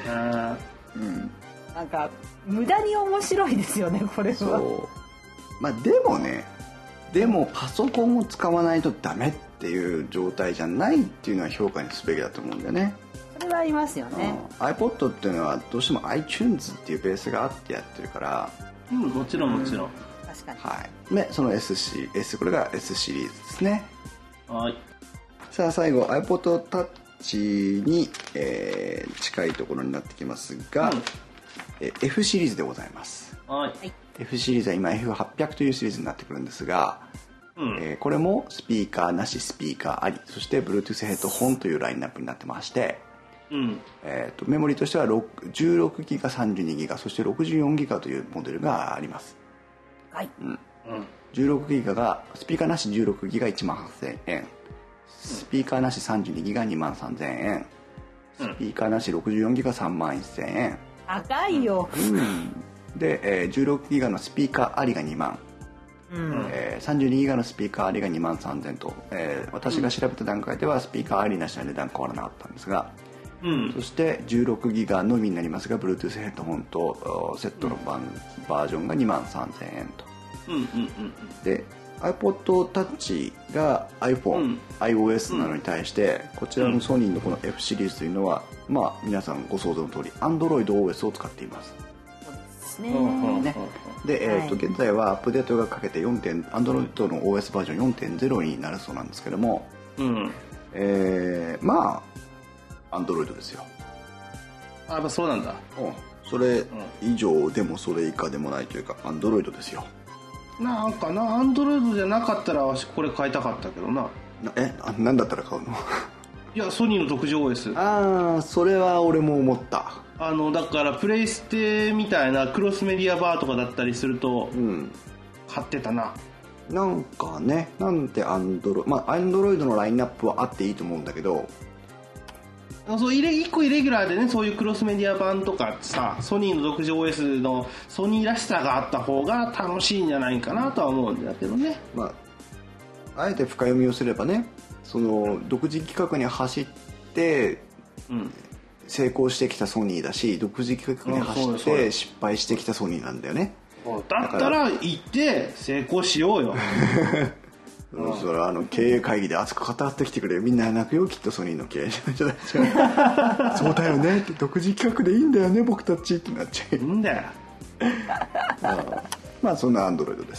なんか無駄に面白いですよねこれは。 でもパソコンを使わないとダメっていう状態じゃないっていうのは評価にすべきだと思うんだよね。 それはありますよね。 iPod っていうのはどうしても iTunes っていうベースがあってやってるから、 もちろん確かに。 でその これが S シリーズですね。さあ最後 iPod Touch に、近いところになってきますが、F シリーズでございます。F シリーズは今 F800 というシリーズになってくるんですが、これもスピーカーなしスピーカーあり、そして Bluetooth ヘッドホンというラインナップになってまして、メモリとしては 16GB、32GB、そして 64GB というモデルがあります。16GB がスピーカーなし 16GB が18000円、スピーカーなし 32GB が23000円、スピーカーなし 64GB が31000円。 高いよ。 で、16GB のスピーカーありが2万、32GB のスピーカーありが2万3000と、私が調べた段階ではスピーカーありなしの値段変わらなかったんですが、そして16GB のみになりますが Bluetooth ヘッドホンとセットのバージョンが2万3000円と、で iPod Touch が iPhone、iOS なのに対してこちらのソニーのこの F シリーズというのは、皆さんご想像の通り AndroidOS を使っています。で、現在はアップデートがかけてAndroid の OS バージョン 4.0 になるそうなんですけども、 Android ですよ。 やっぱそうなんだ。 それ以上でもそれ以下でもないというか Android ですよ。 なんかな、アンドロイドじゃなかったらこれ買いたかったけどな。 何だったら買うの？ いや、ソニーの独自 OS。 それは俺も思った。 だからプレイステみたいなクロスメディアバーとかだったりすると、買ってたな。 なんかね、なんでアンドロイドのラインナップはあっていいと思うんだけど、 そう1個イレギュラーでね、そういうクロスメディア版とかさ、ソニーの独自 OS のソニーらしさがあった方が楽しいんじゃないかなとは思うんだけどね。 あえて深読みをすればね、その独自企画に走って、成功してきたソニーだし、独自企画に走って失敗してきたソニーなんだよね。 だったら行って成功しようよ。 それは経営会議で熱く語ってきてくれ、みんな泣くよきっとソニーの経営者じゃないですか。そうだよねって、独自企画でいいんだよね僕たちってなっちゃう。いいんだよ。そんなアンドロイドです。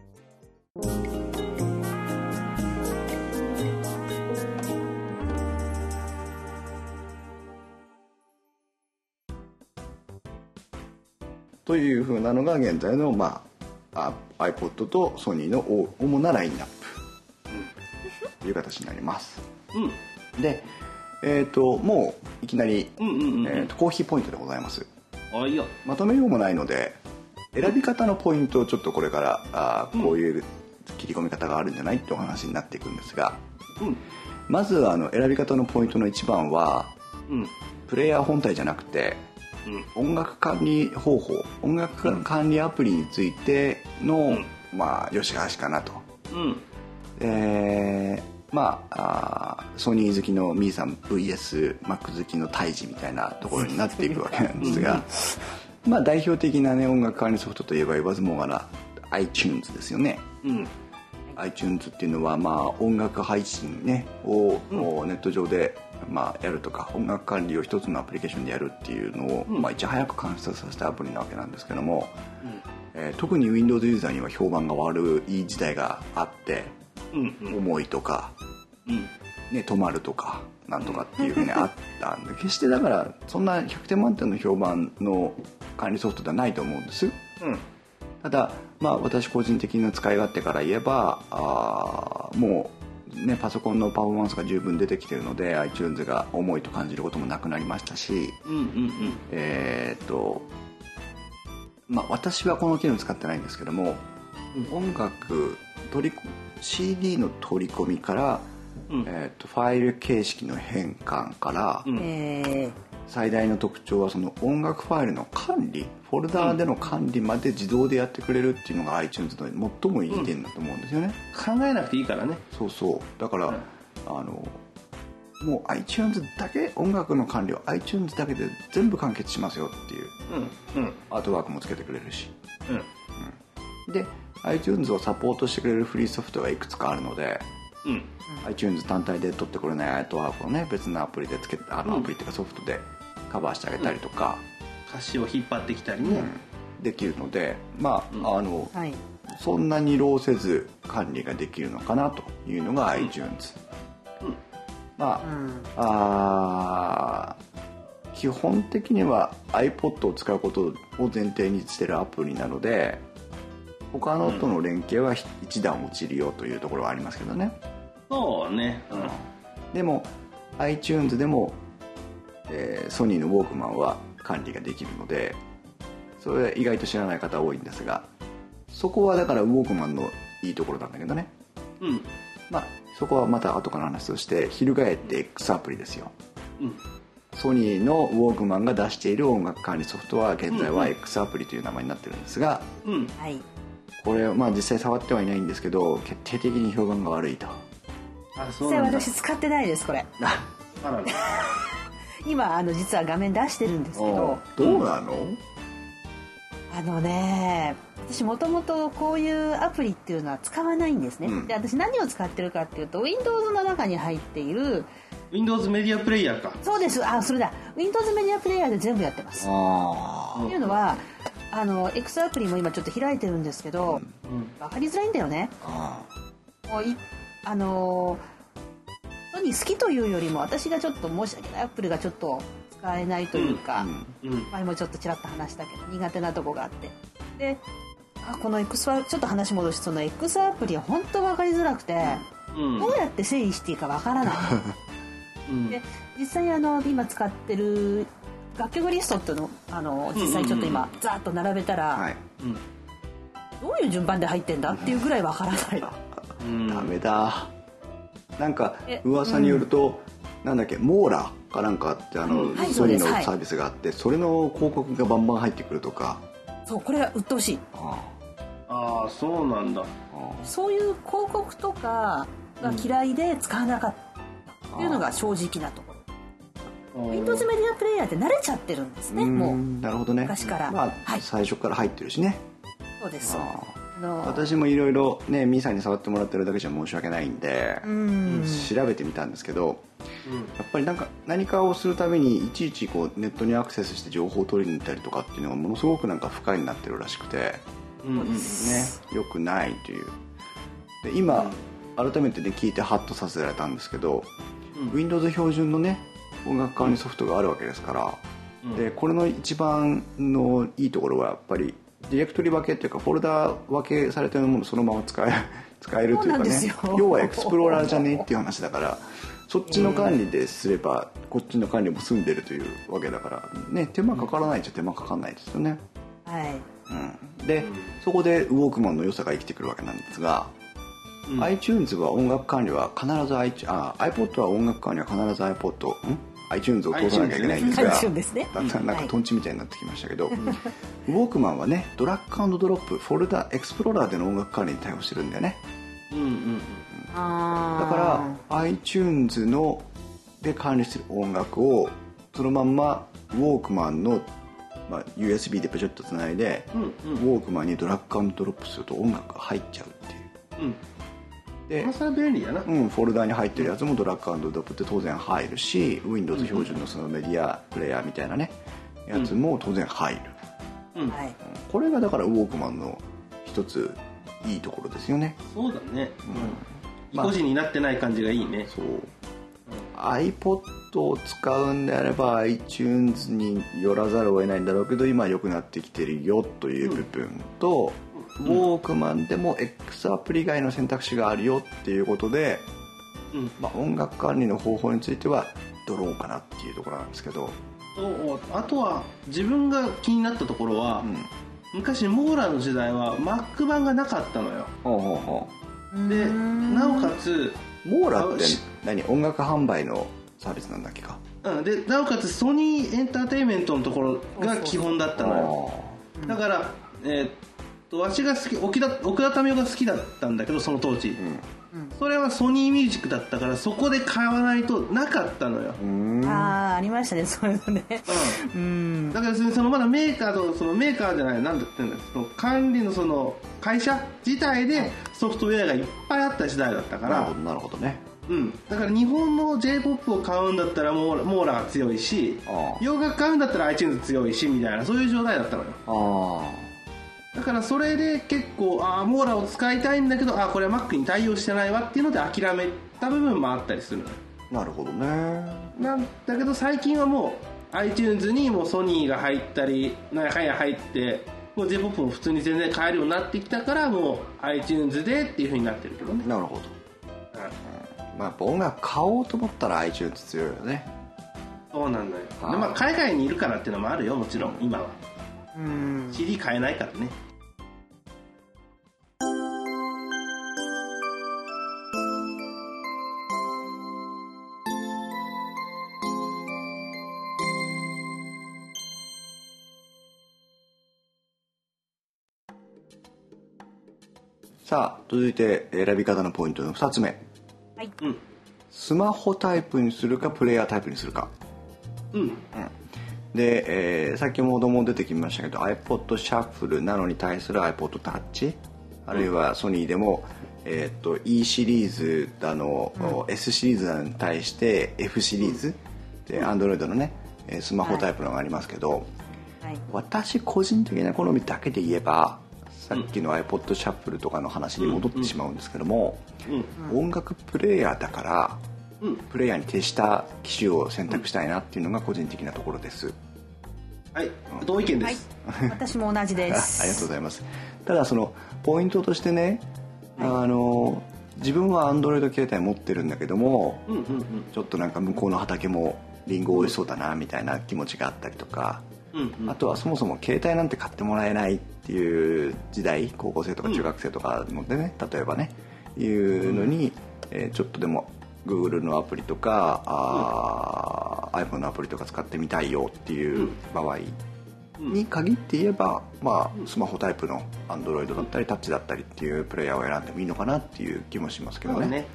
というふうなのが現在のiPod とソニーの主なラインナップという形になります。で、もういきなりコーヒーポイントでございます。まとめようもないので選び方のポイントをちょっとこれからこういう切り込み方があるんじゃないってお話になっていくんですが、まず選び方のポイントの一番は、プレイヤー本体じゃなくて音楽管理方法、音楽管理アプリについての、よしあしかなと。ソニー好きのミーさん VS マック好きのタイジみたいなところになっていくわけなんですが代表的な、音楽管理ソフトといえば言わずもがな iTunes ですよね。iTunes っていうのは、音楽配信、をネット上でやるとか、音楽管理を一つのアプリケーションでやるっていうのを、いち早く完成させたアプリなわけなんですけども、特に Windows ユーザーには評判が悪い時代があって、重いとか、止まるとかなんとかっていうふうにあったんで、決してだからそんな100点満点の評判の管理ソフトではないと思うんです。ただ私個人的な使い勝手から言えばもうパソコンのパフォーマンスが十分出てきているので iTunes が重いと感じることもなくなりましたし、私はこの機能使ってないんですけども、音楽CD の取り込みから、ファイル形式の変換から、最大の特徴はその音楽ファイルの管理、フォルダーでの管理まで自動でやってくれるっていうのが iTunes の最もいい点だと思うんですよね。 考えなくていいからね。 だから、もう iTunes だけ、音楽の管理を iTunes だけで全部完結しますよっていう、アートワークもつけてくれるし、で iTunes をサポートしてくれるフリーソフトがいくつかあるので、iTunes 単体で取ってこれないアートワークを別のアプリでつけて、アプリっていうかソフトでカバーしてあげたりとか、 歌詞を引っ張ってきたりね、 できるので、そんなに労せず管理ができるのかなというのが iTunes。基本的には iPod を使うことを前提にしてるアプリなので、他のとの連携は一段落ちるよというところはありますけどね。 そうね、 でも iTunes でも、ソニーのウォークマンは管理ができるので、それ意外と知らない方多いんですが、そこはだからウォークマンのいいところなんだけどね。そこはまた後から話をして、翻って X アプリですよ。ソニーのウォークマンが出している音楽管理ソフトは現在は X アプリという名前になってるんですが、これ実際触ってはいないんですけど、決定的に評判が悪いと。 実際私使ってないですこれ。今実は画面出してるんですけど。 どうなの？ 私もともとこういうアプリっていうのは使わないんですね。で、私何を使ってるかっていうと Windows の中に入っている Windows メディアプレイヤーか。 そうです。それだ。Windows メディアプレイヤーで全部やってます。っていうのはX アプリも今ちょっと開いてるんですけど、ソニソニー好きというよりも私がちょっと申し訳ないアップルがちょっと使えないというか、前もちょっとちらっと話したけど苦手なとこがあって、でこの X はちょっと話戻して、その X アプリは本当分かりづらくて、どうやって整理していいか分からないで実際今使ってる楽曲リストっていうの実際ちょっと今ザーッと並べたら、どういう順番で入ってんだっていうぐらい分からない。 ダメだ。なんか噂によると、なんだっけ、モーラかなんかってソニーのサービスがあって、それの広告がバンバン入ってくるとか。 そう、これが鬱陶しい。 ああ、そうなんだ。 そういう広告とかが嫌いで使わなかったっていうのが正直なところ。Windows メディアプレイヤーって慣れちゃってるんですね。もうなるほどね。 昔から、 最初から入ってるしね。 そうです。 私もいろいろね、ミーさんに触ってもらってるだけじゃ申し訳ないんで、調べてみたんですけど、やっぱり何かをするためにいちいちネットにアクセスして情報を取りに行ったりとかっていうのがものすごく不快になってるらしくて、良くないという。で今改めて聞いてハッとさせられたんですけど、Windows 標準のね音楽管理ソフトがあるわけですから、でこれの一番のいいところはやっぱりディレクトリ分けっていうか、フォルダ分けされてるものをそのまま使えるというかね、要はエクスプローラーじゃねえっていう話だから、そっちの管理ですればこっちの管理も済んでるというわけだからね、手間かからないっちゃ手間かかんないですよね。でそこでウォークマンの良さが生きてくるわけなんですが、iTunes は音楽管理は必ずiPod は音楽管理は必ずiTunes を通さなきゃいけないんですが、なんかトンチみたいになってきましたけど、ウォークマンはね、ドラッグ&ドロップフォルダエクスプローラーでの音楽管理に対応してるんだよね。だから iTunes で管理する音楽をそのまんまウォークマンの、USB でペチョッとつないで、ウォークマンにドラッグ&ドロップすると音楽が入っちゃうっていう。でそれ便利やな。 フォルダに入ってるやつもドラッグ&ドロップって当然入るし、Windows 標準のそのメディアプレイヤーみたいなねやつも当然入る。これがだからウォークマンの一ついいところですよね。 そうだね。意固地になってない感じがいいね。 そう。iPod を使うんであれば iTunes によらざるを得ないんだろうけど、今良くなってきてるよという部分と、ウォークマンでも X アプリ以外の選択肢があるよっていうことで、音楽管理の方法についてはドローンかなっていうところなんですけど、 あとは自分が気になったところは、昔モーラの時代は Mac 版がなかったのよ。でなおかつモーラって何、音楽販売のサービスなんだっけか。 でなおかつソニーエンターテインメントのところが基本だったのよ。だからわしが好き、奥田民生が好きだったんだけど、その当時、それはソニーミュージックだったから、そこで買わないとなかったのよ。 ありましたね、そういうのね。 だからそのまだメーカーじゃない、なんだってんだ、その管理のその会社自体でソフトウェアがいっぱいあった時代だったから。 なるほどね。 だから日本の J-POP を買うんだったらモーラが強いし、洋楽買うんだったら iTunes 強いしみたいな、そういう状態だったのよ。だからそれで結構モーラを使いたいんだけど、これは Mac に対応してないわっていうので諦めた部分もあったりするのよ。 なるほどね。 なんだけど最近はもう iTunes にもソニーが入ったりなんや入って、もう J-POP も普通に全然買えるようになってきたから、もう iTunes でっていう風になってるけどね。 なるほど。やっぱ音楽買おうと思ったら iTunes 強いよね。 そうなんだよ。で海外にいるからっていうのもあるよ、もちろん今は。CD 買えないからね。 さあ続いて選び方のポイントの2つ目、スマホタイプにするかプレイヤータイプにするか。で、先ほども出てきましたけど iPod シャッフルなのに対する iPod タッチ、あるいはソニーでも、E シリーズだの、S シリーズに対して F シリーズで Android のねスマホタイプのがありますけど、私個人的な好みだけで言えばさっきの iPod シャッフルとかの話に戻ってしまうんですけども、音楽プレイヤーだからプレイヤーに徹した機種を選択したいなっていうのが個人的なところです。 はい、同意見です、 はい、私も同じですありがとうございます。ただそのポイントとしてね、自分は Android 携帯持ってるんだけども、ちょっとなんか向こうの畑もリンゴ美味しそうだなみたいな気持ちがあったりとか、あとはそもそも携帯なんて買ってもらえないっていう時代、高校生とか中学生とかのでね、例えばねいうのに、ちょっとでも Google のアプリとか、iPhone のアプリとか使ってみたいよっていう場合に限って言えば、スマホタイプの Android だったりタッチだったりっていうプレイヤーを選んでもいいのかなっていう気もしますけどね。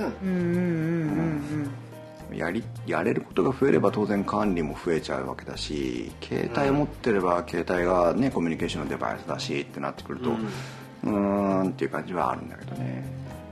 やれることが増えれば当然管理も増えちゃうわけだし、携帯を持ってれば携帯がねコミュニケーションのデバイスだしってなってくるとっていう感じはあるんだけどね。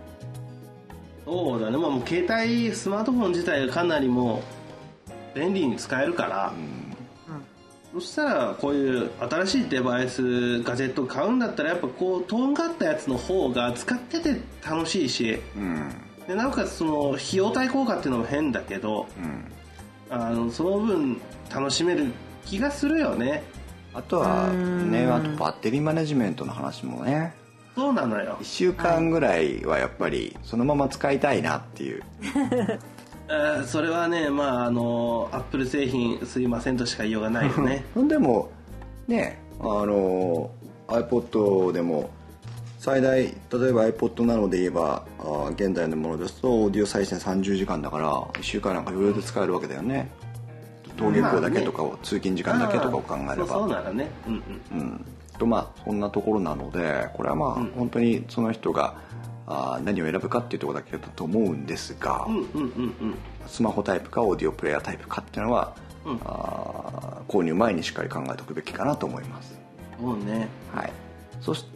そうだね、もう携帯スマートフォン自体がかなりもう便利に使えるから、そしたらこういう新しいデバイスガジェットを買うんだったらやっぱこうとんがったやつの方が使ってて楽しいし、でなおかつその費用対効果っていうのも変だけど、その分楽しめる気がするよね。 あとはね、あとバッテリーマネジメントの話もね。 そうなのよ。 1週間ぐらいはやっぱりそのまま使いたいなっていうそれはね、アップル製品すいませんとしか言いようがないよねでもね、iPod でも最大、例えば iPod なので言えば現在のものですとオーディオ再生30時間だから1週間なんか余裕で使えるわけだよね。登下校だけとかを、通勤時間だけとかを考えればそうならね、 そんなところなので、これは本当にその人が何を選ぶかっていうところだけだと思うんですが、スマホタイプかオーディオプレイヤータイプかっていうのは、購入前にしっかり考えておくべきかなと思います。 そうね。 はい。そして、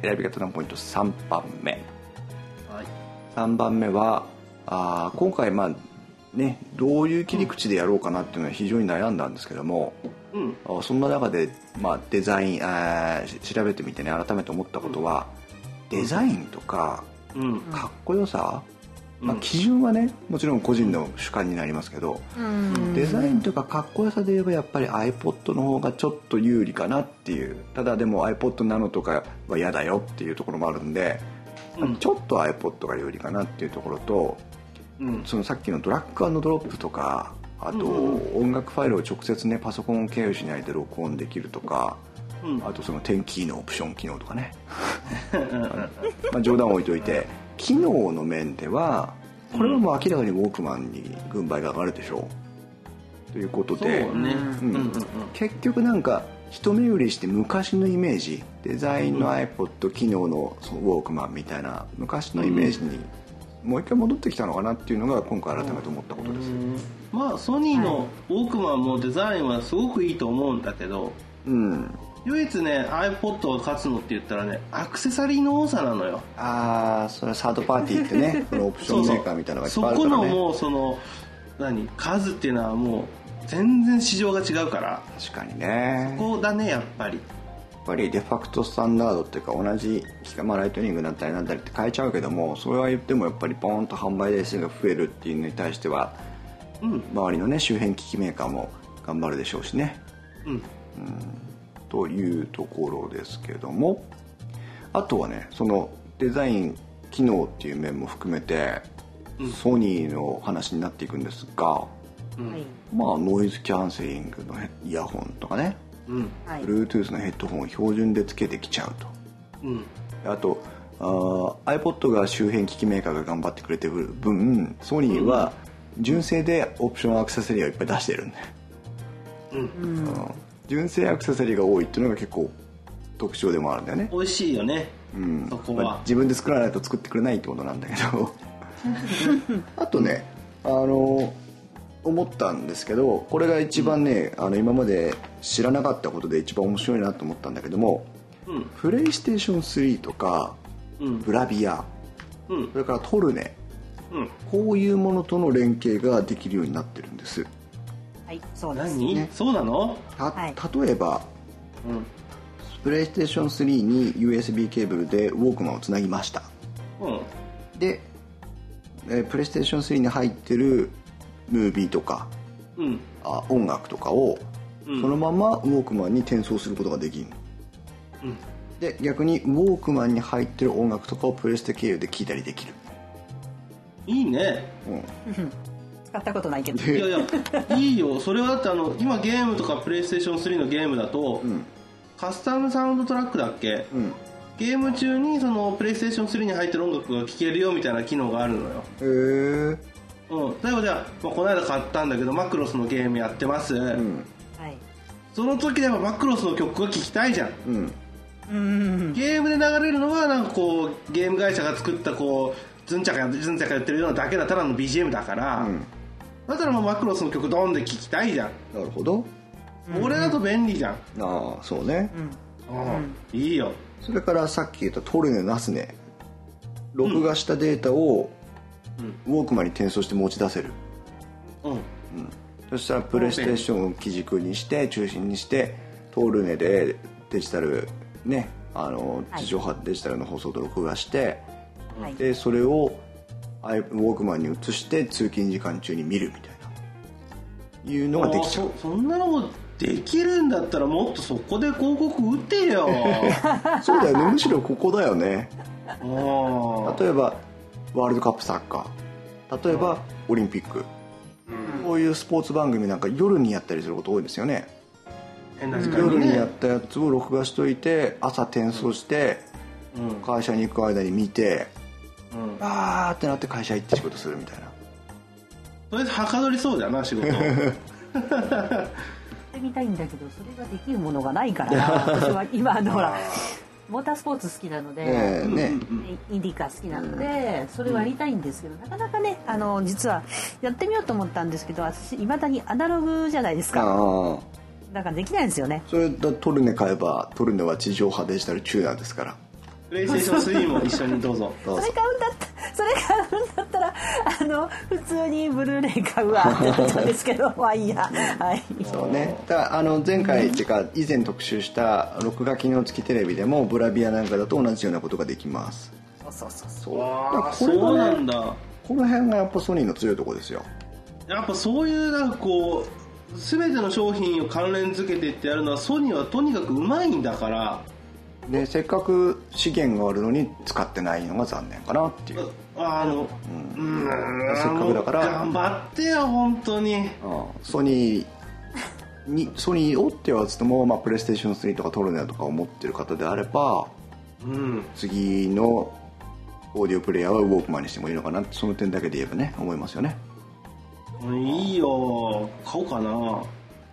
選び方のポイント3番目。3番目は今回どういう切り口でやろうかなっていうのは非常に悩んだんですけども、そんな中で、デザイン調べてみてね、改めて思ったことは、デザインとか、かっこよさ、基準はねもちろん個人の主観になりますけど、デザインとかかっこよさで言えばやっぱり iPod の方がちょっと有利かなっていう。ただでも iPod Nano とかは嫌だよっていうところもあるんで、ちょっと iPod が有利かなっていうところと、そのさっきのドラッグ&ドロップとか、あと音楽ファイルを直接ねパソコンを経由しないで録音できるとか、あとその10キーのオプション機能とかね冗談を置いといて、機能の面ではこれはもう明らかにウォークマンに軍配が上がるでしょうということで、結局なんか一巡りして昔のイメージ、デザインの iPod 機能のそのウォークマンみたいな昔のイメージにもう一回戻ってきたのかなっていうのが今回改めて思ったことです。 ソニーのウォークマンもデザインはすごくいいと思うんだけど、唯一ね iPod が勝つのって言ったらね、アクセサリーの多さなのよ。 それはサードパーティーってねそのオプションメーカーみたいなのがいっぱいあるからね。 そこのもうその数っていうのはもう全然市場が違うから。 確かにね、 そこだね。やっぱりデファクトスタンダードっていうか、同じライトニングだったりなんだりって変えちゃうけども、それは言ってもやっぱりポーンと販売台数が増えるっていうのに対しては、周りのね周辺機器メーカーも頑張るでしょうしね、というところですけども、あとはねそのデザイン機能っていう面も含めて、ソニーの話になっていくんですが、ノイズキャンセリングのイヤホンとかね、Bluetooth のヘッドホンを標準でつけてきちゃうと、あとiPod が周辺機器メーカーが頑張ってくれてる分、ソニーは純正でオプションアクセサリーをいっぱい出してるんで、純正アクセサリーが多いっていうのが結構特徴でもあるんだよね。 美味しいよね、そこは、 自分で作らないと作ってくれないってことなんだけどあとね思ったんですけど、これが一番ね、今まで知らなかったことで一番面白いなと思ったんだけども、プレイステーション3とか、ブラビア、それからトルネ、こういうものとの連携ができるようになってるんです。 そうですね。 そうなの？ 例えば、プレイステーション3に USB ケーブルでウォークマンをつなぎました、でプレイステーション3に入ってるムービーとか、音楽とかを、そのままウォークマンに転送することができる、で逆にウォークマンに入ってる音楽とかをプレステ経由で聴いたりできる。 いいね。 使ったことないけど。 いやいやいいよ。それはだって今ゲームとかプレイステーション3のゲームだと、カスタムサウンドトラックだっけ、ゲーム中にそのプレイステーション3に入ってる音楽が聴けるよみたいな機能があるのよ。 へえ。 例えばじゃあ、この間買ったんだけどマクロスのゲームやってます、その時でもマクロスの曲が聴きたいじゃん、ゲームで流れるのはなんかこうゲーム会社が作ったこうズンチャカやってるようなだけだただの BGM だから、だったらもうマクロスの曲ドンで聴きたいじゃん。 なるほど。 俺だと便利じゃん。 ああそうね、 いいよ。 それからさっき言ったトルネナスネ、録画したデータをウォークマンに転送して持ち出せる、そしたらプレイステーションを基軸にして中心にしてトルネでデジタルね、地上波デジタルの放送と録画して、でそれをウォークマンに移して通勤時間中に見るみたいないうのができちゃう。 そんなのもできるんだったらもっとそこで広告打てよそうだよね、むしろここだよね。例えばワールドカップサッカー、例えばオリンピック、こういうスポーツ番組なんか夜にやったりすること多いですよね。 変な時間にね、 夜にやったやつを録画しといて朝転送して、会社に行く間に見て、バーってなって会社行って仕事するみたいな。 とりあえずはかどりそうだな仕事やってみたいんだけどそれができるものがないからな私は今ほらモータースポーツ好きなので、インディカー好きなのでそれはやりたいんですけど、なかなかね実はやってみようと思ったんですけど、私いまだにアナログじゃないですか。だからできないんですよね。 それだトルネ買えば、トルネは地上波デジタルチューナーですから、 プレイステーション3も一緒にどうぞそれ買うんだったら普通にブルーレイ買うわってなったんですけどまあいいや、 そうね。だから前回っていうか以前特集した録画機能付きテレビでもブラビアなんかだと同じようなことができます。 そうなんだ。 この辺がやっぱソニーの強いところですよ。 やっぱそういうなんかこう全ての商品を関連付けてってやるのはソニーはとにかくうまいんだから。 でせっかく資源があるのに使ってないのが残念かなっていう。せっかくだから頑張ってよ本当に。 ソニーをって言わずとも、プレイステーション3とかトルネとかを持ってる方であれば、次のオーディオプレイヤーはウォークマンにしてもいいのかなって、その点だけで言えばね思いますよね。 いいよ、買おうかな。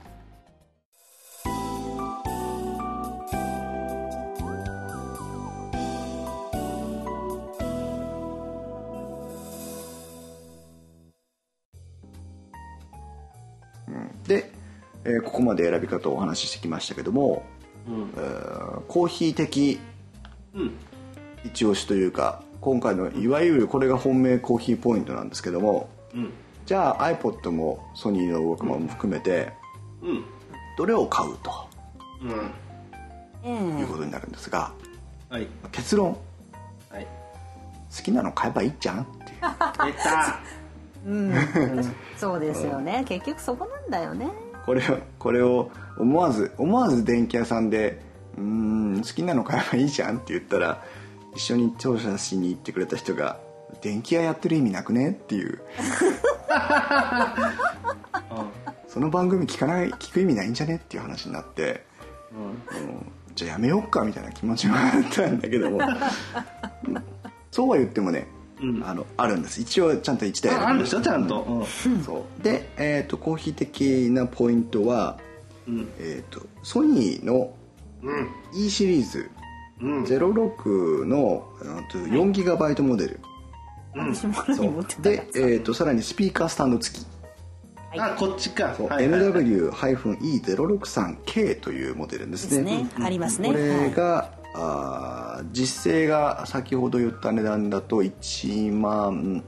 で、ここまで選び方をお話ししてきましたけども、コーヒー的一押しというか、今回のいわゆるこれが本命コーヒーポイントなんですけども、じゃあ iPod もソニーのウォークマンも含めて、どれを買うと、いうことになるんですが、結論、好きなの買えばいいじゃんっていう。 出たそうですよね、結局そこなんだよね。 これを思わず電気屋さんで好きなの買えばいいじゃんって言ったら、一緒に調査しに行ってくれた人が電気屋やってる意味なくねっていうその番組聞く意味ないんじゃねっていう話になって、じゃあやめようかみたいな気持ちもあったんだけどもそうは言ってもね、あるんです。一応ちゃんと1台あるんですよちゃんと、 そうで、コーヒー的なポイントは、ソニーの E シリーズ、06の4GB モデル、で、さらにスピーカースタンド付き、 こっちか、 NW-E063K というモデルですね。 ありますね。 これが、実勢が先ほど言った値段だと1万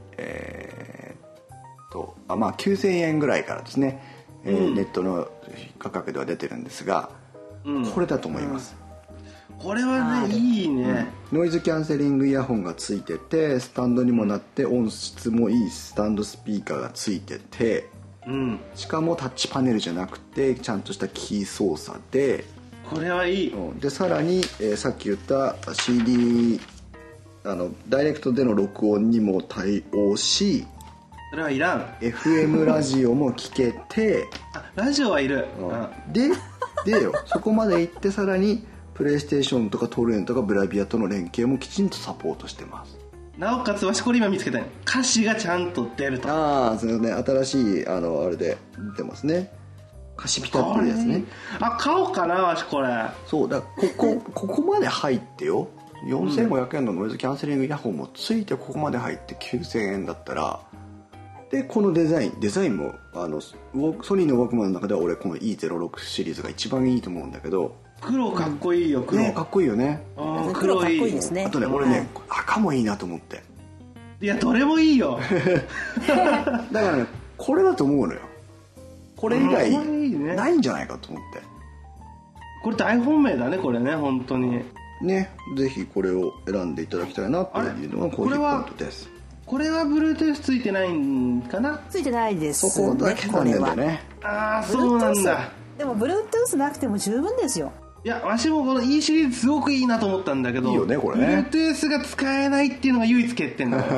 9000円ぐらいからですね、ネットの価格では出てるんですが、これだと思います。 これはねいいね、 ノイズキャンセリングイヤホンがついてて、スタンドにもなって音質もいいスタンドスピーカーがついてて、しかもタッチパネルじゃなくてちゃんとしたキー操作で、 これはいい。 でさらに、さっき言った CD ダイレクトでの録音にも対応し、 それはいらん。 FM ラジオも聞けてラジオはいる、 でよそこまで行ってさらにプレイステーションとかトルネンとかブラビアとの連携もきちんとサポートしてます。 なおかつわしこれ今見つけたね、歌詞がちゃんと出ると。 それね、新しいあれで出てますね、歌詞ピタっていうやつね。 買おうかなわしこれ。 そうだ、ここまで入ってよ、4500円のノイズキャンセリングイヤホンもついてここまで入って9000円だったら、でこのデザインもソニーのウォークマンの中では俺この E06 シリーズが一番いいと思うんだけど、 黒かっこいいよ、黒、 ね、かっこいいよね。 黒かっこいいですね。 あとね、俺ね、赤もいいなと思って。 いやどれもいいよだからね、これだと思うのよ。これ以外ないんじゃないかと思って。 これ大本命だね、これね、本当にね。ぜひこれを選んでいただきたいなっていうのがコーヒーポイントです。 これは Bluetooth ついてないんかな。 ついてないですね、 そこだけなんだよね。 そうなんだ。 でも Bluetooth なくても十分ですよ。 いや、わしもこの E シリーズすごくいいなと思ったんだけど、 いいよねこれね。 Bluetooth が使えないっていうのが唯一欠点だよ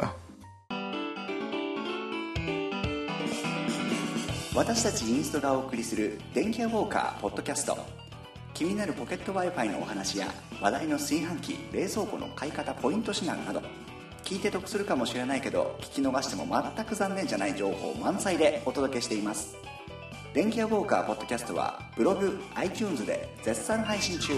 私たちインストがお送りする電気屋ウォーカーポッドキャスト。気になるポケット Wi-Fi のお話や話題の炊飯器、冷蔵庫の買い方ポイント指南など、聞いて得するかもしれないけど聞き逃しても全く残念じゃない情報満載でお届けしています。電気屋ウォーカーポッドキャストはブログ、iTunes で絶賛配信中。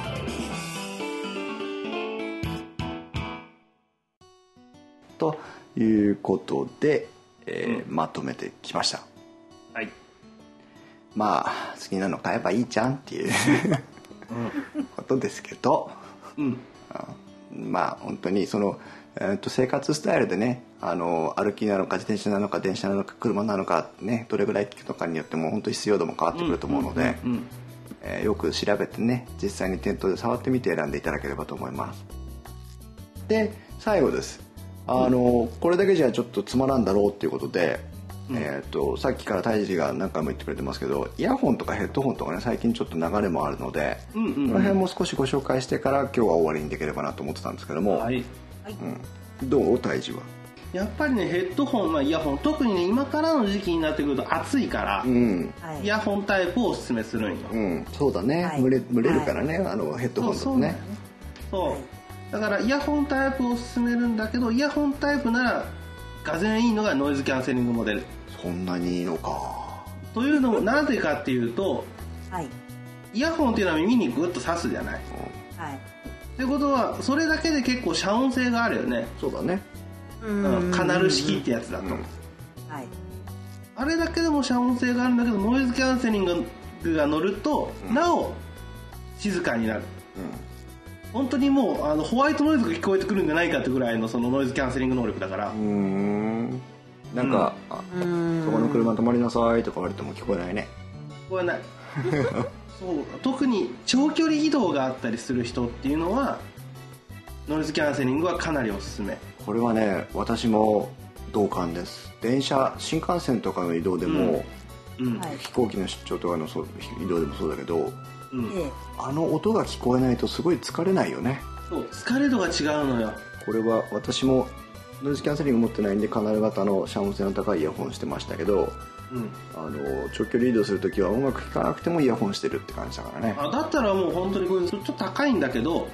ということで、まとめてきました。 はい。 まあ好きなの買えばいいじゃんっていうことですけど、まあ本当にその、生活スタイルでね、歩きなのか自転車なのか電車なのか車なのかね、どれぐらい聞くのかによっても本当に必要度も変わってくると思うので、よく調べてね、実際に店頭で触ってみて選んでいただければと思います。で最後です。これだけじゃちょっとつまらんだろうっていうことで、さっきから泰治が何回も言ってくれてますけど、イヤホンとかヘッドホンとかね、最近ちょっと流れもあるので、この辺も少しご紹介してから今日は終わりにできればなと思ってたんですけども、どう泰治は。 やっぱりね、ヘッドホン、イヤホン、特にね今からの時期になってくると暑いから、イヤホンタイプをおすすめするんよ。 そうだね、蒸れるからね、ヘッドホンだとね。 そうだからイヤホンタイプをおすすめるんだけど、イヤホンタイプならがぜんいいのがノイズキャンセリングモデル。 そんなにいいのか。 というのもなぜかっていうと、イヤホンっていうのは耳にグッと刺すじゃない。ってことはそれだけで結構遮音性があるよね。 そうだね。 カナル式ってやつだと、あれだけでも遮音性があるんだけど、ノイズキャンセリングが乗ると、なお静かになる。本当にもうホワイトノイズが聞こえてくるんじゃないかってぐらいのそのノイズキャンセリング能力だから。 なんか、そこの車止まりなさいとか言われても聞こえないね。 聞こえないそう、特に長距離移動があったりする人っていうのはノイズキャンセリングはかなりおすすめ。 これはね、私も同感です。新幹線とかの移動でも、飛行機の出張とかの移動でもそうだけど、音が聞こえないとすごい疲れないよね。 そう、疲れ度が違うのよ。 これは私もノイズキャンセリング持ってないんでカナル型の遮音性の高いイヤホンしてましたけど、長距離移動するときは音楽聴かなくてもイヤホンしてるって感じだからね。 だったらもう本当にこれちょっと高いんだけど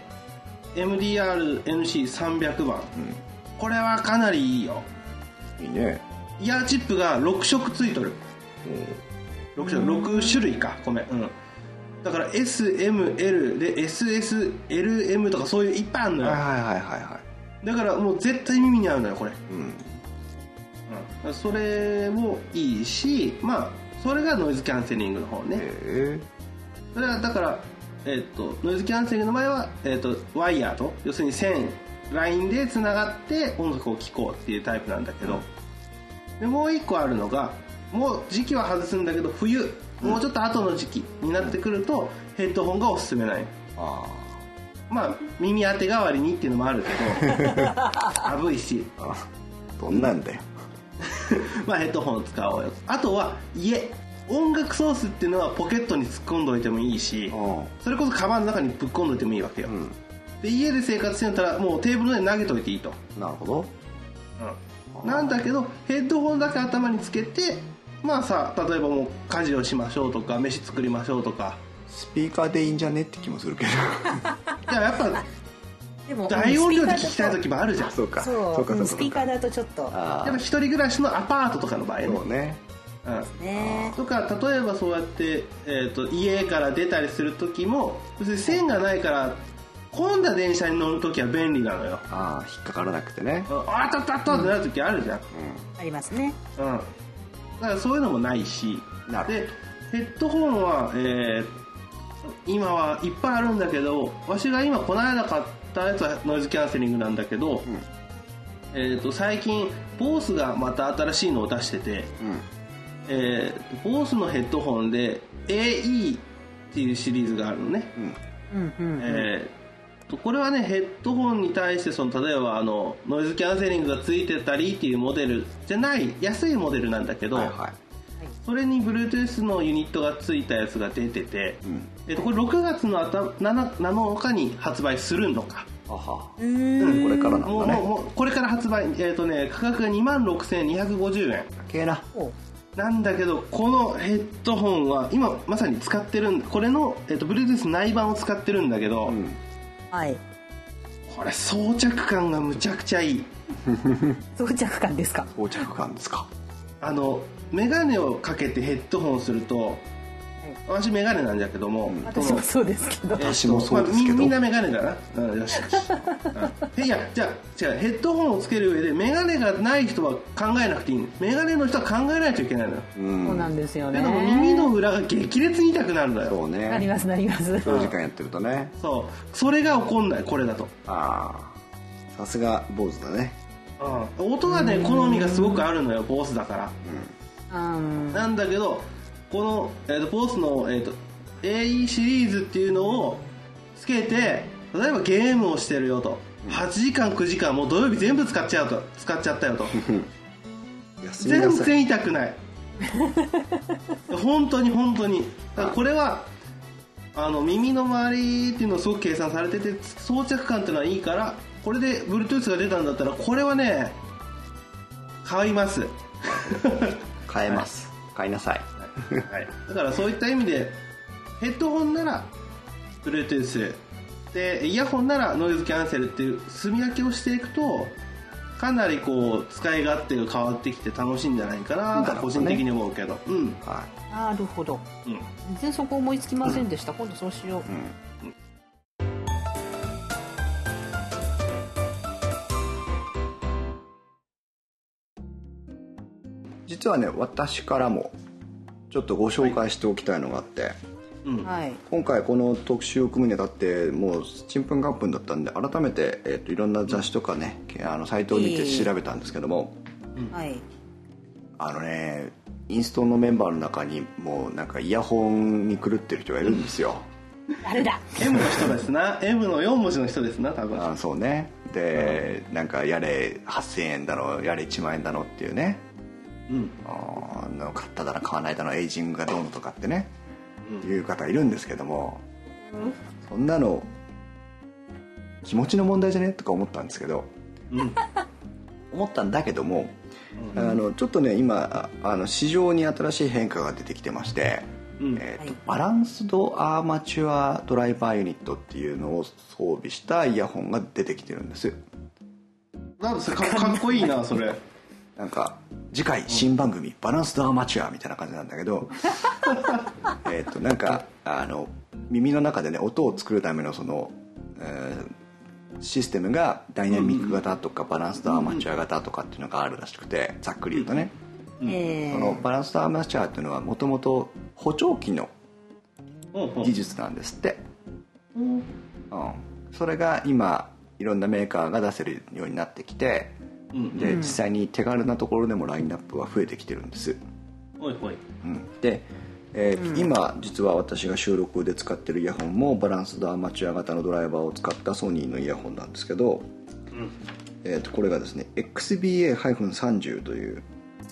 MDR-NC300 番、これはかなりいいよ。 いいね。 イヤーチップが6色ついとる。6種類か、ごめん。だから SML で SSLM とかそういういっぱいあるのよ。だからもう絶対耳に合うのよこれ。それもいいし、まあそれがノイズキャンセリングの方ね。それはだからノイズキャンセリングの場合はワイヤーと、要するに線ラインでつながって音楽を聴こうっていうタイプなんだけど、でもう一個あるのが、もう時期は外すんだけど冬、もうちょっと後の時期になってくるとヘッドホンがおすすめない。 まあ耳当て代わりにっていうのもあるけど寒いしどんなんだよまあヘッドホンを使おうよ。あとは音楽ソースっていうのはポケットに突っ込んどいてもいいし、それこそカバンの中にぶっ込んどいてもいいわけよ、で家で生活してんだったらもうテーブルの上に投げといていいと。 なるほど、 なんだけどヘッドホンだけ頭につけて、まあさ、例えばもう家事をしましょうとか飯作りましょうとか、 スピーカーでいいんじゃねって気もするけどいややっぱでも大音量で聞きたい時もあるじゃん。 そうかスピーカーだとちょっとやっぱ一人暮らしのアパートとかの場合ね、 そうね、 とか例えばそうやって、家から出たりする時も別に線がないから混んだ電車に乗る時は便利なのよ。 引っかからなくてね、 あったったったってなる時あるじゃん、 ありますね。 だからそういうのもないし、でヘッドホンは、今はいっぱいあるんだけど、わしが今この間買ったやつはノイズキャンセリングなんだけど、最近 BOSE がまた新しいのを出してて、BOSE のヘッドホンで AE っていうシリーズがあるのね、これはねヘッドホンに対して例えばノイズキャンセリングがついてたりっていうモデルじゃない安いモデルなんだけど、それに Bluetooth のユニットがついたやつが出てて、これ6月の7日に発売するのか。 これからなんだね。 もうこれから発売、価格が26,250円なんだけど、このヘッドホンは今まさに使ってるこれの、Bluetooth 内版を使ってるんだけど、これ装着感がむちゃくちゃいい装着感ですか。 装着感ですか。 メガネをかけてヘッドホンをすると、私メガネなんだけども、 私もそうですけど、 私もそうですけど、 みんなメガネだな、よしよしいやじゃあ違う、ヘッドホンをつける上でメガネがない人は考えなくていいの。メガネの人は考えないといけないのよ。 そうなんですよね。 でも耳の裏が激烈に痛くなるんだよ。 そうね、 なります長時間やってるとね。 それが起こんない、これだと。 さすが坊主だね。 音がね好みがすごくあるのよ、ボスだから、なんだけどこの、ボスの、AE シリーズっていうのをつけて、例えばゲームをしてるよと、8時間9時間もう土曜日全部使っちゃったよと全然痛くない本当にだからこれは耳の周りっていうのをすごく計算されてて、装着感っていうのはいいから、これで Bluetooth が出たんだったらこれはね買います買えます、買いなさいだからそういった意味でヘッドホンなら Bluetooth で、イヤホンならノイズキャンセルっていう住み分けをしていくと、かなりこう使い勝手が変わってきて楽しいんじゃないかなと個人的に思うけど、 なるほど、全然そこ思いつきませんでした、今度そうしよう。 実はね、私からもちょっとご紹介しておきたいのがあって、今回この特集を組むにあたってもうちんぷんかんぷんだったんで、改めて、いろんな雑誌とかね、サイトを見て調べたんですけども、インストのメンバーの中にもうなんかイヤホンに狂ってる人がいるんですよ。 誰だ？ M の人ですな。M の4文字の人ですな、多分。 そうね。で、なんかやれ8000円だの、やれ1万円だのっていうね、買っただの買わないだの、エイジングがどうのとかってね、いう方いるんですけども、そんなの気持ちの問題じゃねとか思ったんですけど、思ったんだけども、ちょっとね今市場に新しい変化が出てきてまして、バランスドアーマチュアドライバーユニットっていうのを装備したイヤホンが出てきてるんです。 なんでかっこいいなそれ。 なんか次回新番組バランスドアマチュアみたいな感じなんだけどなんか耳の中でね音を作るためのその、システムがダイナミック型とかバランスドアマチュア型とかっていうのがあるらしくて、ざっくり言うとね、そのバランスドアマチュアっていうのはもともと補聴器の技術なんですって、それが今いろんなメーカーが出せるようになってきて、で実際に手軽なところでもラインナップは増えてきてるんです。で今実は私が収録で使ってるイヤホンもバランスドアマチュア型のドライバーを使ったソニーのイヤホンなんですけど、これがですね XBA-30 という、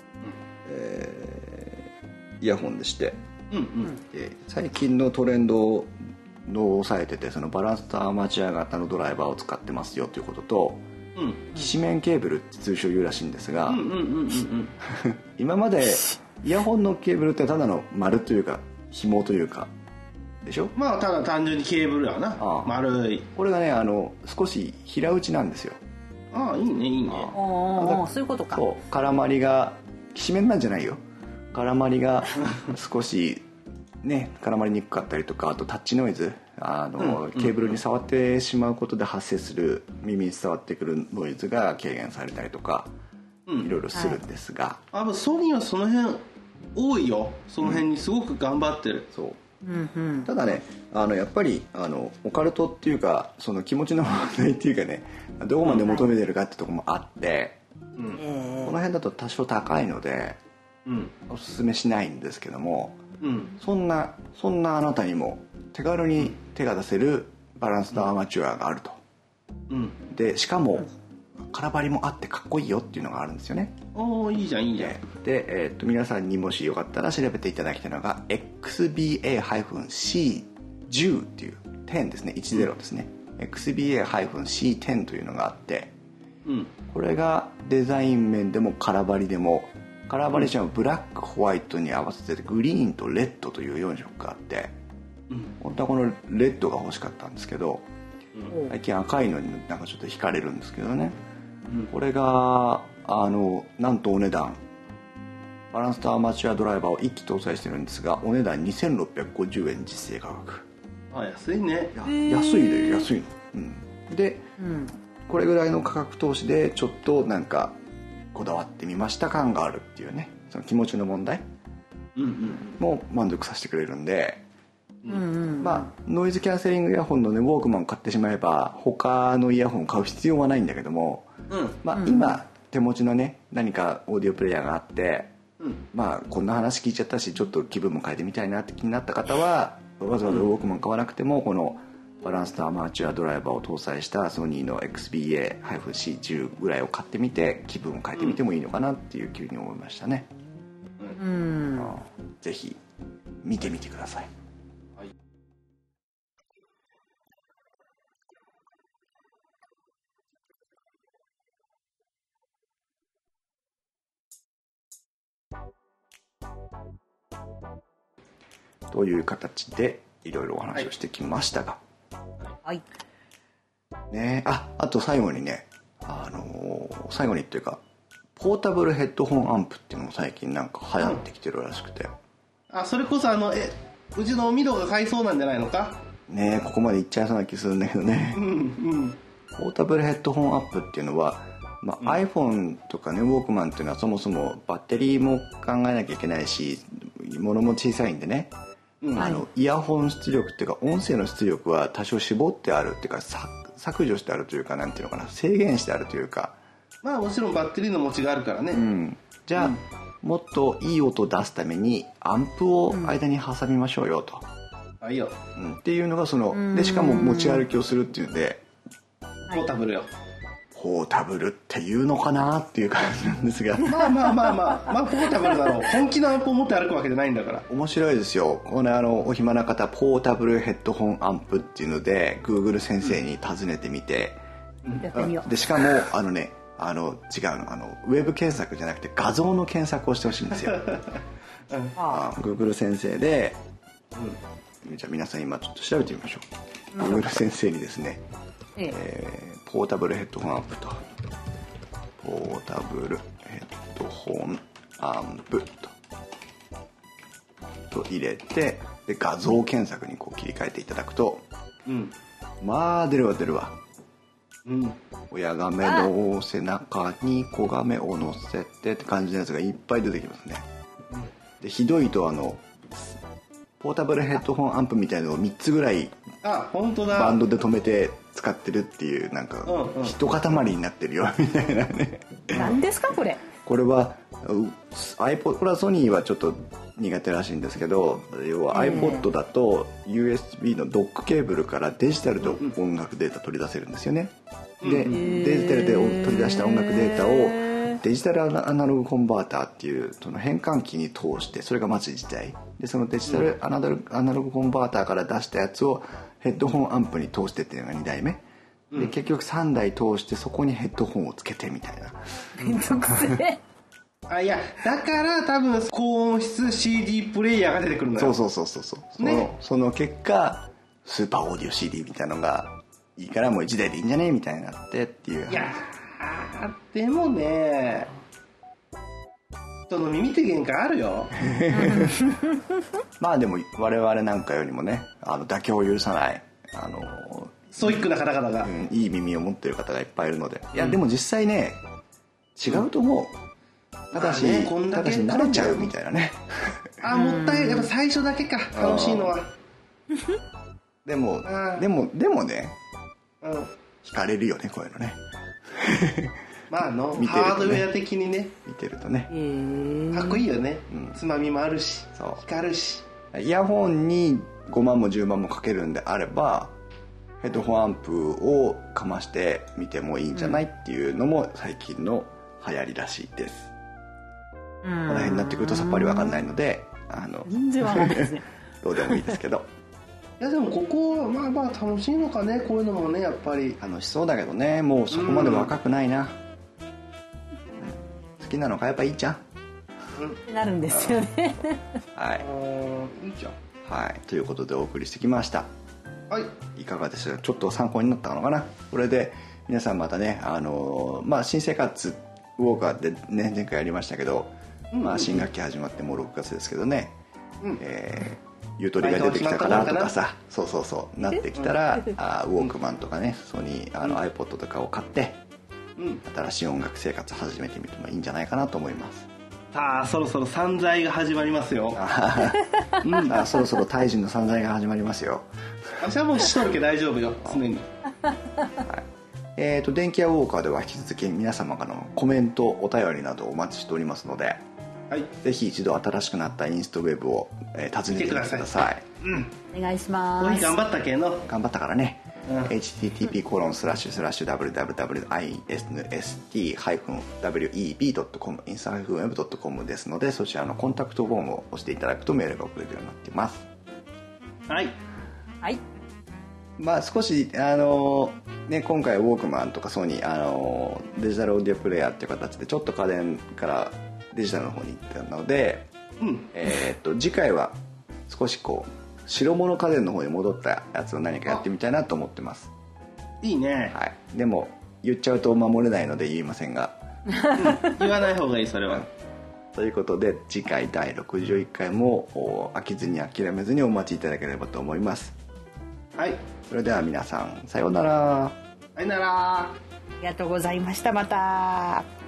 イヤホンでして、最近のトレンドを抑えてて、そのバランスドアマチュア型のドライバーを使ってますよということと、きしめんケーブルって通称言うらしいんですが、今までイヤホンのケーブルってただの丸というか紐というかでしょ。 まあただ単純にケーブルやな。丸い。 これがね少し平打ちなんですよ。 ああ、いいねいいね。 そういうことか。 そう絡まりがきしめんなんじゃないよ。絡まりが少しね絡まりにくかったりとか、あとタッチノイズケーブルに触ってしまうことで発生する耳に伝わってくるノイズが軽減されたりとか、いろいろするんですが、 ソニーはその辺多いよ。その辺にすごく頑張ってる。 そう、ただねやっぱりオカルトっていうかその気持ちの問題っていうかね、どこまで求めてるかってとこもあって、この辺だと多少高いので、おすすめしないんですけども、そんなあなたにも手軽に手が出せるバランスドアマチュアがあると、でしかも空張りもあってかっこいいよっていうのがあるんですよね。 いいじゃんいいじゃん。 で、皆さんにもしよかったら調べていただきたいのが XBA-C10 っていう10ですね、10ですね、XBA-C10 というのがあって、これがデザイン面でも空張りでも、カラーバリエーションはブラックホワイトに合わせてグリーンとレッドという4色があって、本当はこのレッドが欲しかったんですけど、最近赤いのになんかちょっと惹かれるんですけどね、これがなんとお値段バランスドアマチュアドライバーを1機搭載してるんですが、お値段2650円実勢価格。 安いね。 安いで安いの、で、これぐらいの価格投資でちょっとなんかこだわってみました感があるっていうね、その気持ちの問題も満足させてくれるんで、まあノイズキャンセリングイヤホンのねウォークマンを買ってしまえば他のイヤホンを買う必要はないんだけども、まあ今手持ちのね何かオーディオプレイヤーがあって、まあこんな話聞いちゃったしちょっと気分も変えてみたいなって気になった方は、わざわざウォークマン買わなくてもこのバランスドアマチュアドライバーを搭載したソニーの XBA-C10 ぐらいを買ってみて気分を変えてみてもいいのかなっていう気に思いましたね。ぜひ見てみてください。という形でいろいろお話をしてきましたが、ね、あと最後にね、最後にっていうかポータブルヘッドホンアンプっていうのも最近なんか流行ってきてるらしくて、 それこそうちのミドが買いそうなんじゃないのかね。ここまでいっちゃいそうな気するんだけどね、ポータブルヘッドホンアンプっていうのは、iPhone とかねウォークマンっていうのはそもそもバッテリーも考えなきゃいけないし物も小さいんでね、イヤホン出力っていうか音声の出力は多少絞ってあるっていうか削除してあるというか、なんていうのかな、制限してあるというか、 もちろんバッテリーの持ちがあるからね、 じゃあ、もっといい音を出すためにアンプを間に挟みましょうよと、 いいよ、 っていうのがでしかも持ち歩きをするっていうんで、 ポータブルよ。 ポータブルっていうのかなっていう感じなんですが、 まあポータブルだろう。本気のアンプを持って歩くわけじゃないんだから。 面白いですよ。このお暇な方ポータブルヘッドホンアンプっていうので Google 先生に尋ねてみて、でしかも違うのウェブ検索じゃなくて画像の検索をしてほしいんですよ。Google 先生で、じゃあ皆さん今ちょっと調べてみましょう。Google 先生にですね、ポータブルヘッドホンアンプとポータブルヘッドホンアンプと入れて、で画像検索にこう切り替えていただくと、出るわ、親亀の背中に子亀を乗せてって感じのやつがいっぱい出てきますね。でひどいとポータブルヘッドホンアンプみたいなのを3つぐらい本当だバンドで止めて使ってるっていう、なんか一塊になってるよみたいなね。 何ですかこれ。 これはこれはソニーはちょっと苦手らしいんですけど、要は iPod だと USB のドックケーブルからデジタルで音楽データ取り出せるんですよね。でデジタルで取り出した音楽データをデジタルアナログコンバーターっていうその変換器に通して、それがまず自体で、そのデジタルアナログコンバーターから出したやつをヘッドホンアンプに通してっていうのが2台目で、結局3台通してそこにヘッドホンをつけてみたいな。 めんどくせえ。 いやだから多分高音質 CD プレイヤーが出てくるのよ。 そうね、その結果スーパーオーディオ CD みたいなのがいいからもう1台でいいんじゃねみたいになってっていう。 いやでもね、人の耳って限界あるよ。 まあでも我々なんかよりもね、妥協を許さないストイックな方々が、 いい耳を持ってる方がいっぱいいるので、いやでも実際ね違うと思う。ただし慣れちゃうみたいなね。 もったいない。やっぱ最初だけか楽しいのは。 でもね、惹かれるよねこういうのね。 まあハードウェア的にね見てるとねかっこいいよね、つまみもあるし光るし。 イヤホンに5万も10万もかけるんであればヘッドホンアンプをかましてみてもいいんじゃないっていうのも最近の流行りらしいです。この辺になってくるとさっぱり分かんないので全然分かんないですね。 どうでもいいですけど。 いやでもここはまあ楽しいのかね、こういうのもね。やっぱり楽しそうだけどね、もうそこまで若くないな、好きなの買えばいいじゃん、 なるんですよね。 はい、いいじゃん。はい、ということでお送りしてきました。 はい、 いかがでしたか。ちょっと参考になったのかな。これで皆さんまたね新生活ウォーカーでね前回やりましたけど、新学期始まってもう6月ですけどね、ゆとりが出てきたかなとかさ、そうなってきたらウォークマンとかね、ソニーiPod とかを買って、新しい音楽生活始めてみてもいいんじゃないかなと思います。 さあそろそろ散財が始まりますよ。 そろそろタイ人の散財が始まりますよ。 私はもうしとるけ大丈夫よ常に。 電気屋ウォーカーでは引き続き皆様からのコメントお便りなどお待ちしておりますので、ぜひ一度新しくなったインストウェブを、訪ねてみてください。 お願いします。 頑張ったけの頑張ったからね。http://www.inst-web.com インスタ-web.com ですので、そちらのコンタクトフォームを押していただくとメールが送れるようになっています。 はい。 少し今回ウォークマンとかソニーデジタルオーディオプレイヤーっていう形でちょっと家電からデジタルの方に行ったので、次回は少し白物家電の方に戻ったやつを何かやってみたいなと思ってます。 いいね。 はい。でも言っちゃうと守れないので言いませんが、 言わない方がいいそれは。 ということで次回第61回も飽きずに諦めずにお待ちいただければと思います。 はい。 それでは皆さんさようなら。 さようなら。 ありがとうございました。また。